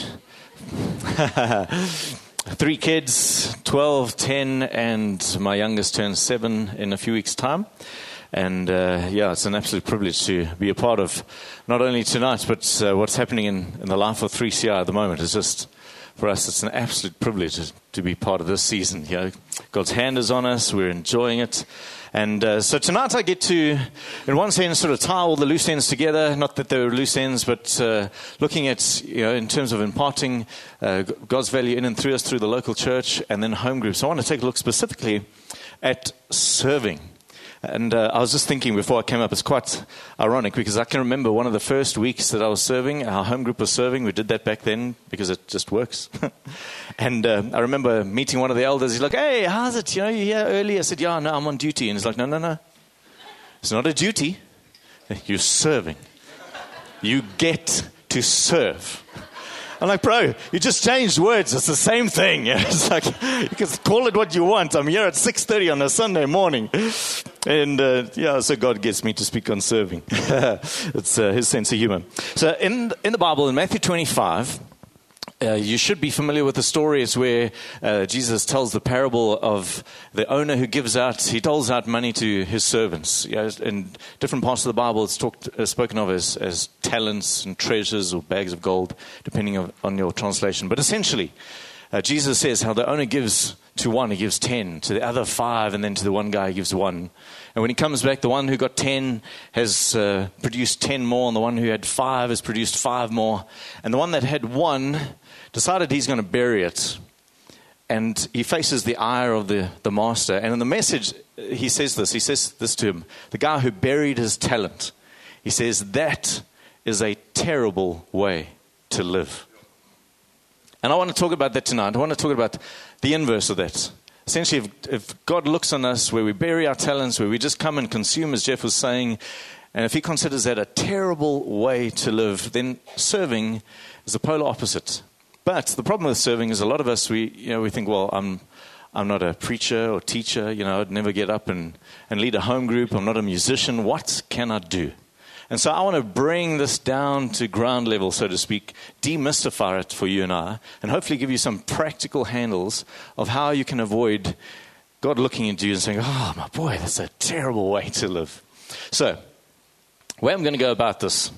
Three kids, twelve, ten, and my youngest turns seven in a few weeks' time. And uh, yeah, it's an absolute privilege to be a part of not only tonight, but uh, what's happening in, in the life of three C I at the moment. It's just, for us, it's an absolute privilege to be part of this season. You know, God's hand is on us. We're enjoying it. And uh, so tonight I get to, in one sense, sort of tie all the loose ends together. Not that they were loose ends, but uh, looking at, you know, in terms of imparting uh, God's value in and through us through the local church and then home groups. I want to take a look specifically at serving. And uh, I was just thinking before I came up, it's quite ironic because I can remember one of the first weeks that I was serving, our home group was serving. We did that back then because it just works. and uh, I remember meeting one of the elders. He's like, hey, how's it? You know, you're here early. I said, yeah, no, I'm on duty. And he's like, no, no, no. It's not a duty. You're serving. You get to serve. I'm like, bro, you just changed words. It's the same thing. Yeah? It's like, you can call it what you want. I'm here at six thirty on a Sunday morning. And, uh, yeah, so God gets me to speak on serving. It's uh, his sense of humor. So in, in the Bible, in Matthew twenty-five, uh, you should be familiar with the story. It's where uh, Jesus tells the parable of the owner who gives out, he doles out money to his servants. You know, in different parts of the Bible, it's talked, uh, spoken of as, as talents and treasures or bags of gold, depending on, on your translation. But essentially, uh, Jesus says how the owner gives to one, he gives ten. To the other, five. And then to the one guy, he gives one. And when he comes back, the one who got ten has uh, produced ten more. And the one who had five has produced five more. And the one that had one decided he's going to bury it. And he faces the ire of the, the master. And in the message, he says this. He says this to him. The guy who buried his talent. He says, that is a terrible way to live. And I want to talk about that tonight. I want to talk about the inverse of that. Essentially, if, if God looks on us where we bury our talents, where we just come and consume, as Jeff was saying, and if he considers that a terrible way to live, then serving is the polar opposite. But the problem with serving is a lot of us, we you know we think, well, I'm I'm not a preacher or teacher. You know, I'd never get up and, and lead a home group. I'm not a musician. What can I do? And so I want to bring this down to ground level, so to speak, demystify it for you and I, and hopefully give you some practical handles of how you can avoid God looking at you and saying, oh, my boy, that's a terrible way to live. So, the way I'm going to go about this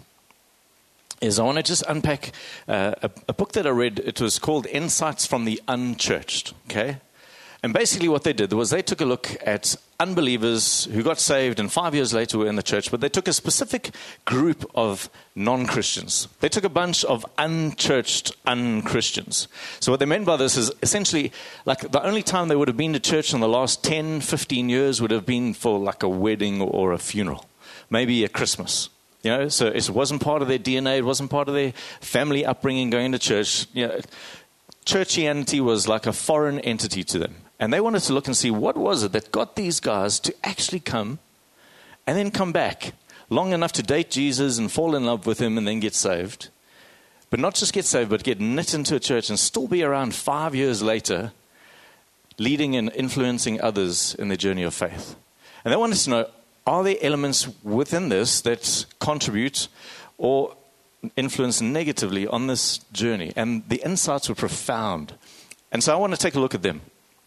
is I want to just unpack uh, a, a book that I read. It was called Insights from the Unchurched, okay? And basically what they did was they took a look at unbelievers who got saved and five years later were in the church, but they took a specific group of non-Christians. They took a bunch of unchurched un-Christians. So what they meant by this is essentially like the only time they would have been to church in the last ten, fifteen years would have been for like a wedding or a funeral, maybe a Christmas. You know, so it wasn't part of their D N A, it wasn't part of their family upbringing going to church. You know, churchianity was like a foreign entity to them. And they wanted to look and see what was it that got these guys to actually come and then come back long enough to date Jesus and fall in love with him and then get saved. But not just get saved, but get knit into a church and still be around five years later, leading and influencing others in their journey of faith. And they wanted to know, are there elements within this that contribute or influence negatively on this journey? And the insights were profound. And so I want to take a look at them.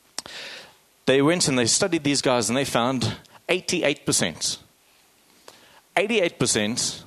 They went and they studied these guys and they found eighty-eight percent. eighty-eight percent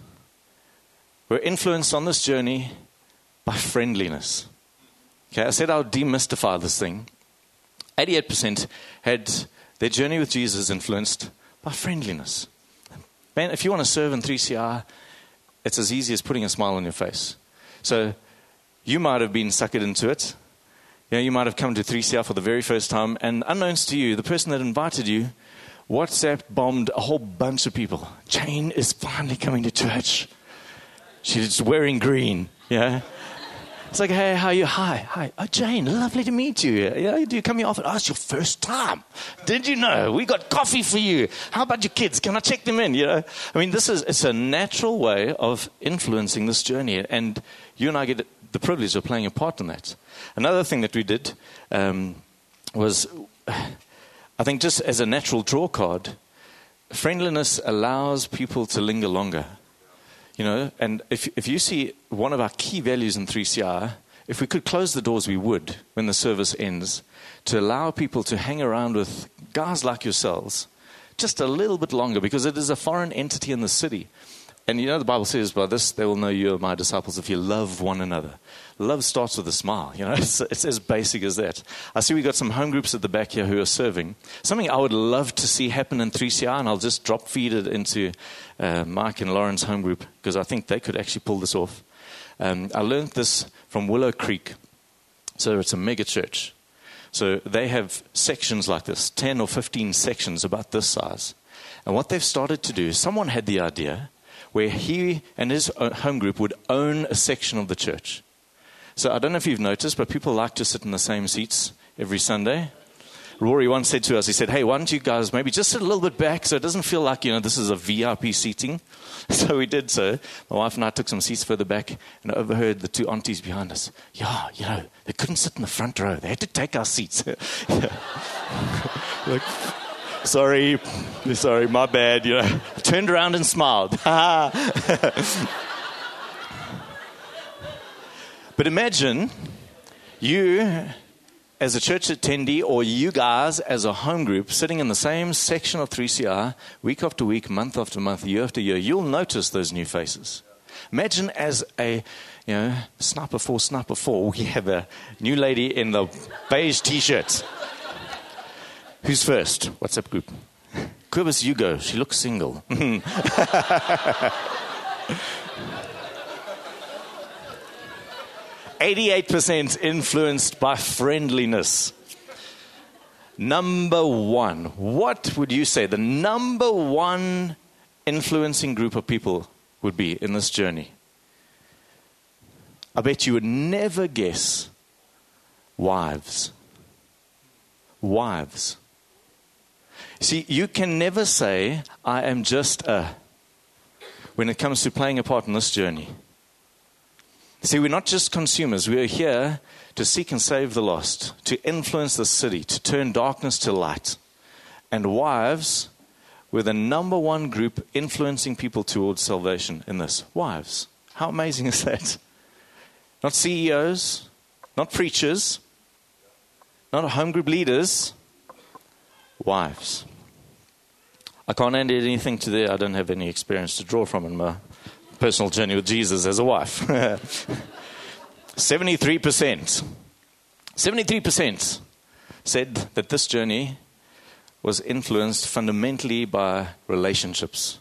were influenced on this journey by friendliness. Okay, I said I would demystify this thing. eighty-eight percent had their journey with Jesus influenced by friendliness. Man, if you want to serve in three C R, it's as easy as putting a smile on your face. So you might have been suckered into it. You know, you might have come to three C R for the very first time, and unknowns to you, the person that invited you WhatsApp bombed a whole bunch of people. Jane is finally coming to church. She's wearing green. Yeah. It's like, hey, how are you? Hi, hi. Oh, Jane, lovely to meet you. Yeah, do you come here often? Oh, it's your first time. Did you know? We got coffee for you. How about your kids? Can I check them in? You know, I mean, this is it's a natural way of influencing this journey, and you and I get the privilege of playing a part in that. Another thing that we did um, was, I think, just as a natural draw card, friendliness allows people to linger longer. You know, and if if you see one of our key values in three C R, if we could close the doors, we would when the service ends, to allow people to hang around with guys like yourselves just a little bit longer, because it is a foreign entity in the city. And you know, the Bible says, by this they will know you are my disciples if you love one another. Love starts with a smile. You know, it's, it's as basic as that. I see we got some home groups at the back here who are serving. Something I would love to see happen in three C R, and I'll just drop feed it into uh, Mike and Lauren's home group, because I think they could actually pull this off. Um, I learned this from Willow Creek. So it's a mega church. So they have sections like this, ten or fifteen sections about this size. And what they've started to do, someone had the idea where he and his home group would own a section of the church. So I don't know if you've noticed, but people like to sit in the same seats every Sunday. Rory once said to us, he said, hey, why don't you guys maybe just sit a little bit back so it doesn't feel like, you know, this is a V I P seating. So we did so. My wife and I took some seats further back and overheard the two aunties behind us. Yeah, you know, they couldn't sit in the front row. They had to take our seats. Like, sorry, sorry, my bad. You know, I turned around and smiled. But imagine you as a church attendee, or you guys as a home group, sitting in the same section of three C R, week after week, month after month, year after year. You'll notice those new faces. Imagine as a, you know, sniper four, sniper four, we have a new lady in the beige T-shirt. Who's first? WhatsApp group. Kobus, you go. She looks single. eighty-eight percent influenced by friendliness. Number one. What would you say the number one influencing group of people would be in this journey? I bet you would never guess wives. Wives. See, you can never say, I am just a, when it comes to playing a part in this journey. See, we're not just consumers. We are here to seek and save the lost, to influence the city, to turn darkness to light. And wives were the number one group influencing people towards salvation in this. Wives. How amazing is that? Not C E Os, not preachers, not home group leaders, wives. I can't add anything to there. I don't have any experience to draw from in my personal journey with Jesus as a wife. seventy-three percent. seventy-three percent said that this journey was influenced fundamentally by relationships.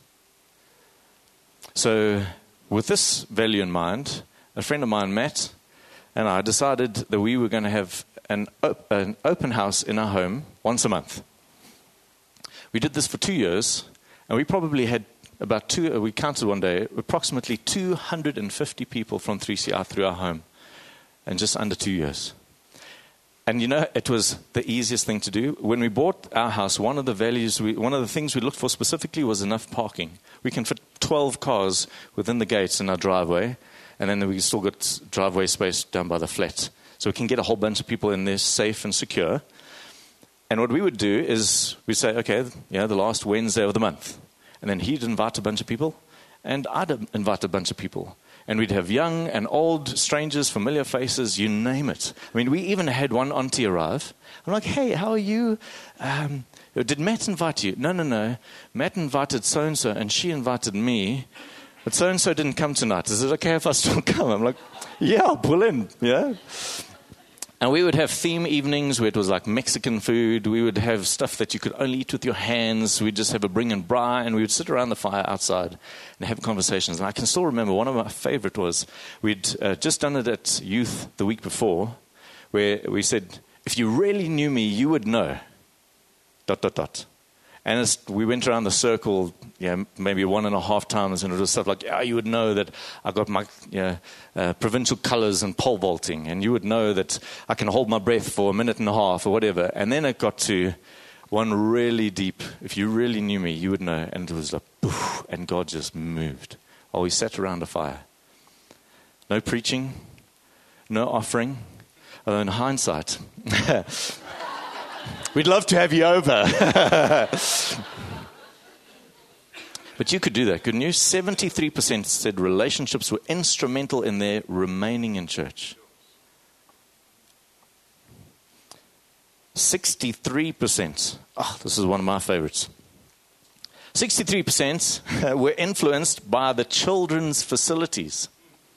So with this value in mind, a friend of mine, Matt, and I decided that we were going to have an, op- an open house in our home once a month. We did this for two years, and we probably had about two, we counted one day, approximately two hundred fifty people from three C R through our home in just under two years. And you know, it was the easiest thing to do. When we bought our house, one of the values, we, one of the things we looked for specifically was enough parking. We can fit twelve cars within the gates in our driveway, and then we still got driveway space down by the flat. So we can get a whole bunch of people in there safe and secure. And what we would do is we'd say, okay, yeah, the last Wednesday of the month. And then he'd invite a bunch of people, and I'd invite a bunch of people. And we'd have young and old, strangers, familiar faces, you name it. I mean, we even had one auntie arrive. I'm like, hey, how are you? Um, did Matt invite you? No, no, no. Matt invited so-and-so, and she invited me. But so-and-so didn't come tonight. Is it okay if I still come? I'm like, yeah, pull in, yeah. And we would have theme evenings where it was like Mexican food. We would have stuff that you could only eat with your hands. We'd just have a bring and braai, and we would sit around the fire outside and have conversations. And I can still remember one of my favorite was we'd uh, just done it at youth the week before, where we said, if you really knew me, you would know, dot, dot, dot. And as we went around the circle, yeah, maybe one and a half times, and it was stuff like, yeah, you would know that I got my yeah, uh, provincial colors and pole vaulting, and you would know that I can hold my breath for a minute and a half or whatever. And then it got to one really deep, if you really knew me, you would know. And it was like, poof, and God just moved while we sat around a fire. No preaching, no offering, although in hindsight, we'd love to have you over. But you could do that, couldn't you? seventy-three percent said relationships were instrumental in their remaining in church. sixty-three percent. Oh, this is one of my favorites. sixty-three percent were influenced by the children's facilities.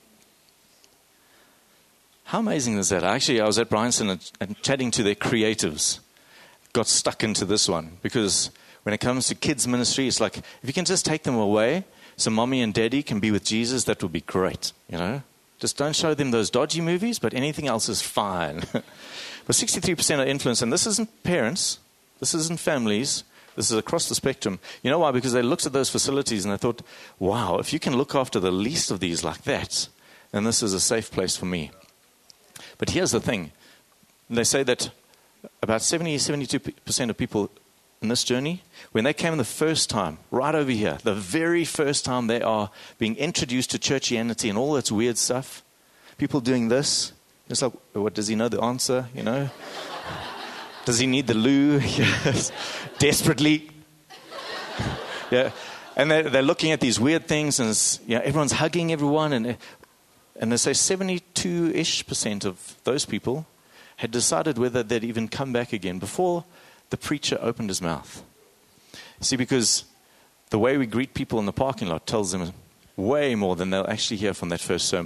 How amazing is that? Actually, I was at Bryanston and, and chatting to their creatives. Got stuck into this one because when it comes to kids ministry, it's like if you can just take them away so mommy and daddy can be with Jesus, that would be great, you know. Just don't show them those dodgy movies, but anything else is fine. But sixty-three percent are influenced, and this isn't parents, this isn't families, this is across the spectrum. You know why? Because they looked at those facilities and they thought, wow, if you can look after the least of these like that, then this is a safe place for me. But here's the thing. They say that about seventy, seventy-two percent of people in this journey, when they came the first time, right over here, the very first time they are being introduced to churchianity and all that weird stuff, people doing this, it's like, what, does he know the answer, you know? Does he need the loo? Yes. Desperately. Yeah. And they're, they're looking at these weird things, and it's, you know, everyone's hugging everyone, and and they say seventy-two-ish percent of those people had decided whether they'd even come back again before the preacher opened his mouth. See, because the way we greet people in the parking lot tells them way more than they'll actually hear from that first sermon.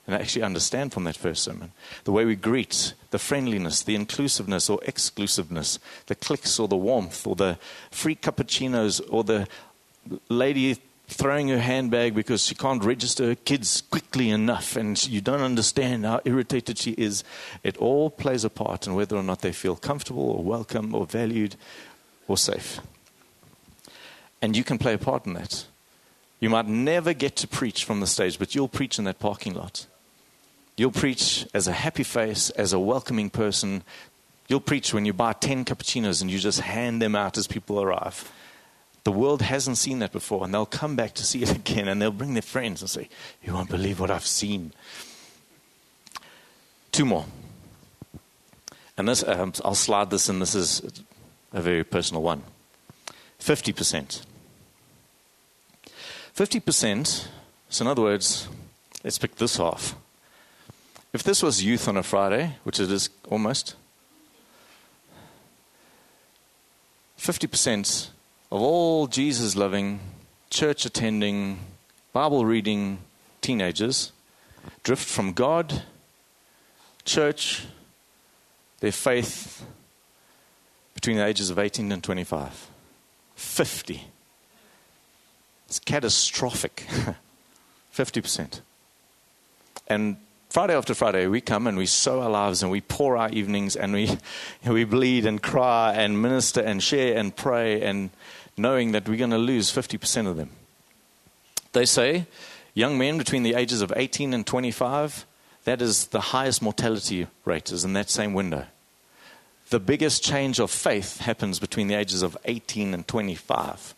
and actually understand from that first sermon. The way we greet, the friendliness, the inclusiveness or exclusiveness, the clicks or the warmth, or the free cappuccinos, or the lady throwing her handbag because she can't register her kids quickly enough and you don't understand how irritated she is. It all plays a part in whether or not they feel comfortable or welcome or valued or safe. And you can play a part in that. You might never get to preach from the stage, but you'll preach in that parking lot. You'll preach as a happy face, as a welcoming person. You'll preach when you buy ten cappuccinos and you just hand them out as people arrive. The world hasn't seen that before, and they'll come back to see it again, and they'll bring their friends and say, you won't believe what I've seen. Two more. And this, um, I'll slide this in. This is a very personal one. fifty percent. fifty percent, so in other words, let's pick this half. If this was youth on a Friday, which it is almost, fifty percent of all Jesus-loving, church-attending, Bible-reading teenagers drift from God, church, their faith between the ages of eighteen and twenty-five. fifty. It's catastrophic. fifty percent. And Friday after Friday, we come and we sow our lives and we pour our evenings and we we bleed and cry and minister and share and pray, and knowing that we're going to lose fifty percent of them. They say young men between the ages of eighteen and twenty-five, that is the highest mortality rate, is in that same window. The biggest change of faith happens between the ages of eighteen and twenty-five.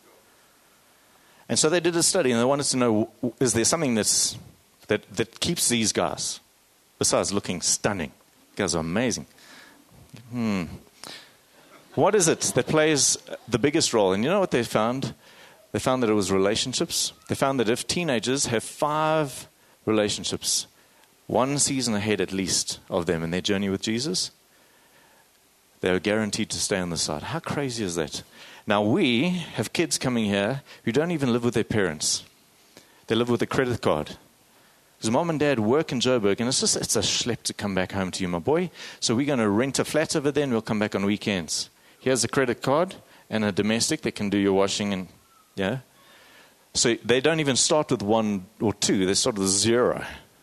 And so they did a study, and they wanted to know, is there something that's, that, that keeps these guys, besides looking stunning? You guys are amazing. Hmm. What is it that plays the biggest role? And you know what they found? They found that it was relationships. They found that if teenagers have five relationships, one season ahead at least of them in their journey with Jesus, they are guaranteed to stay on the side. How crazy is that? Now, we have kids coming here who don't even live with their parents. They live with a credit card. Because mom and dad work in Joburg, and it's just it's a schlep to come back home to you, my boy. So we're going to rent a flat over there, and we'll come back on weekends. Here's a credit card and a domestic that can do your washing, and yeah. So they don't even start with one or two. They start with zero.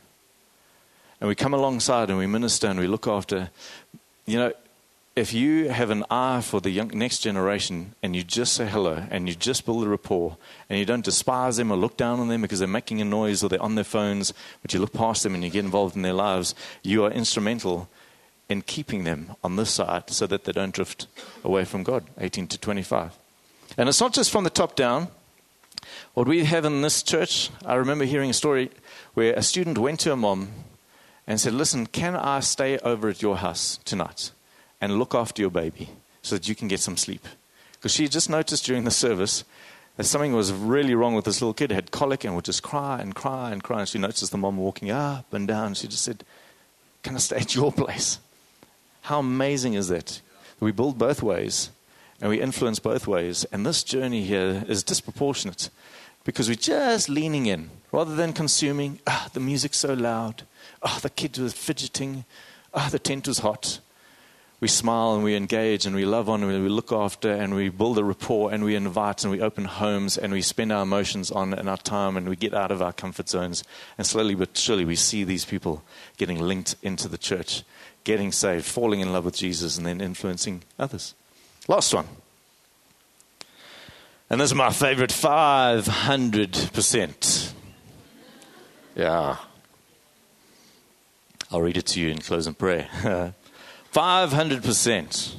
And we come alongside and we minister and we look after. You know, if you have an eye for the young, next generation, and you just say hello and you just build a rapport, and you don't despise them or look down on them because they're making a noise or they're on their phones, but you look past them and you get involved in their lives, you are instrumental in keeping them on this side so that they don't drift away from God, eighteen to twenty-five. And it's not just from the top down. What we have in this church, I remember hearing a story where a student went to a mom and said, listen, can I stay over at your house tonight and look after your baby so that you can get some sleep? Because she just noticed during the service that something was really wrong with this little kid. He had colic and would just cry and cry and cry. And she noticed the mom walking up and down. She just said, can I stay at your place? How amazing is that? We build both ways and we influence both ways. And this journey here is disproportionate because we're just leaning in rather than consuming. Ah, the music's so loud. Ah, the kid was fidgeting. Ah, the tent was hot. We smile and we engage and we love on and we look after and we build a rapport and we invite and we open homes and we spend our emotions on and our time and we get out of our comfort zones. And slowly but surely we see these people getting linked into the church, getting saved, falling in love with Jesus, and then influencing others. Last one. And this is my favorite, five hundred percent. Yeah. I'll read it to you in close in prayer. five hundred percent.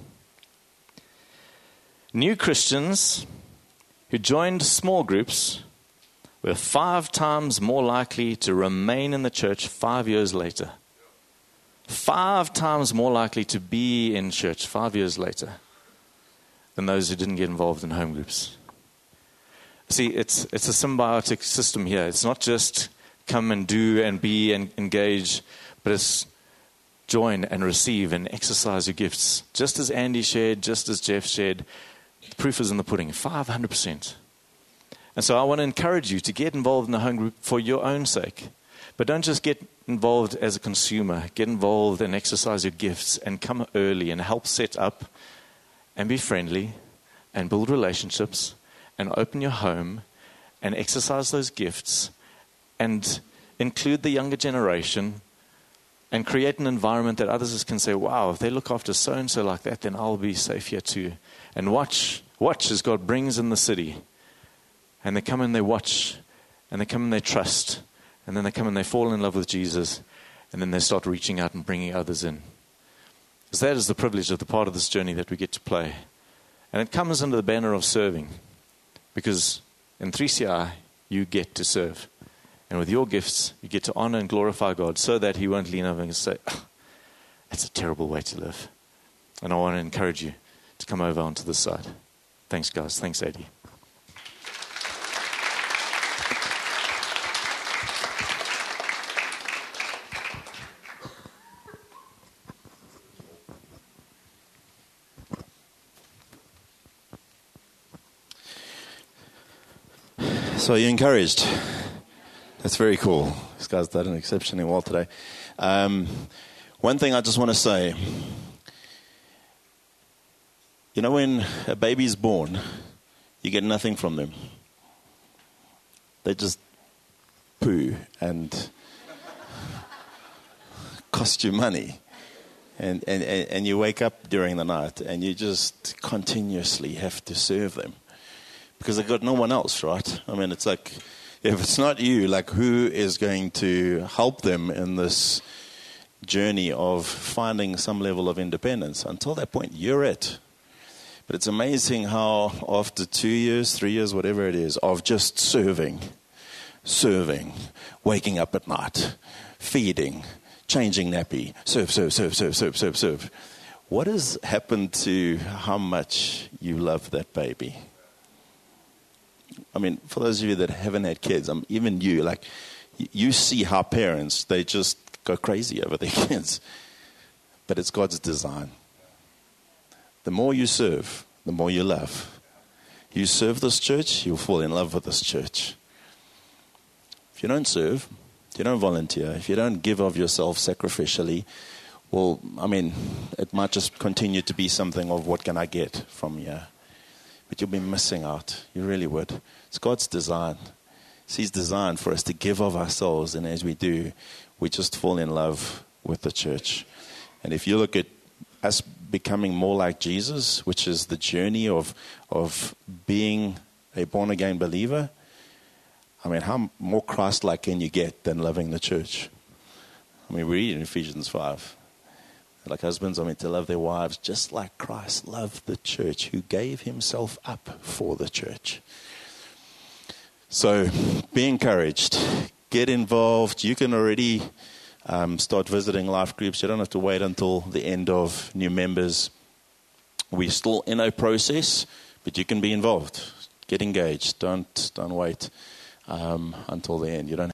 New Christians who joined small groups were five times more likely to remain in the church five years later. Five times more likely to be in church five years later than those who didn't get involved in home groups. See, it's it's a symbiotic system here. It's not just come and do and be and engage, but it's join and receive and exercise your gifts. Just as Andy shared, just as Jeff shared, the proof is in the pudding, five hundred percent. And so I want to encourage you to get involved in the home group for your own sake. But don't just get involved as a consumer. Get involved and exercise your gifts and come early and help set up and be friendly and build relationships and open your home and exercise those gifts and include the younger generation and create an environment that others can say, wow, if they look after so-and-so like that, then I'll be safe here too. And watch, watch as God brings in the city. And they come and they watch, and they come and they trust, and then they come and they fall in love with Jesus, and then they start reaching out and bringing others in. Because that is the privilege of the part of this journey that we get to play. And it comes under the banner of serving. Because in three C I, you get to serve. And with your gifts, you get to honor and glorify God so that He won't lean over and say, oh, that's a terrible way to live. And I want to encourage you to come over onto this side. Thanks, guys. Thanks, Eddie. So you're encouraged. That's very cool. This guy's done exceptionally well today. Um, one thing I just want to say. You know, when a baby's born, you get nothing from them. They just poo and cost you money. And, and, and you wake up during the night and you just continuously have to serve them. Because they've got no one else, right? I mean, it's like, if it's not you, like who is going to help them in this journey of finding some level of independence? Until that point, you're it. But it's amazing how after two years, three years, whatever it is, of just serving, serving, waking up at night, feeding, changing nappy, serve, serve, serve, serve, serve, serve, serve. What has happened to how much you love that baby? I mean, for those of you that haven't had kids, um, even you, like, you see how parents, they just go crazy over their kids. But it's God's design. The more you serve, the more you love. You serve this church, you'll fall in love with this church. If you don't serve, if you don't volunteer, if you don't give of yourself sacrificially, well, I mean, it might just continue to be something of what can I get from here. But you'll be missing out. You really would. It's God's design. It's His design for us to give of ourselves. And as we do, we just fall in love with the church. And if you look at us becoming more like Jesus, which is the journey of of being a born-again believer, I mean, how more Christ-like can you get than loving the church? I mean, we read in Ephesians five. Like husbands are meant to love their wives just like Christ loved the church, who gave Himself up for the church. So be encouraged. Get involved. You can already um, start visiting life groups. You don't have to wait until the end of new members. We're still in a process, but you can be involved. Get engaged. Don't, don't wait um, until the end. You don't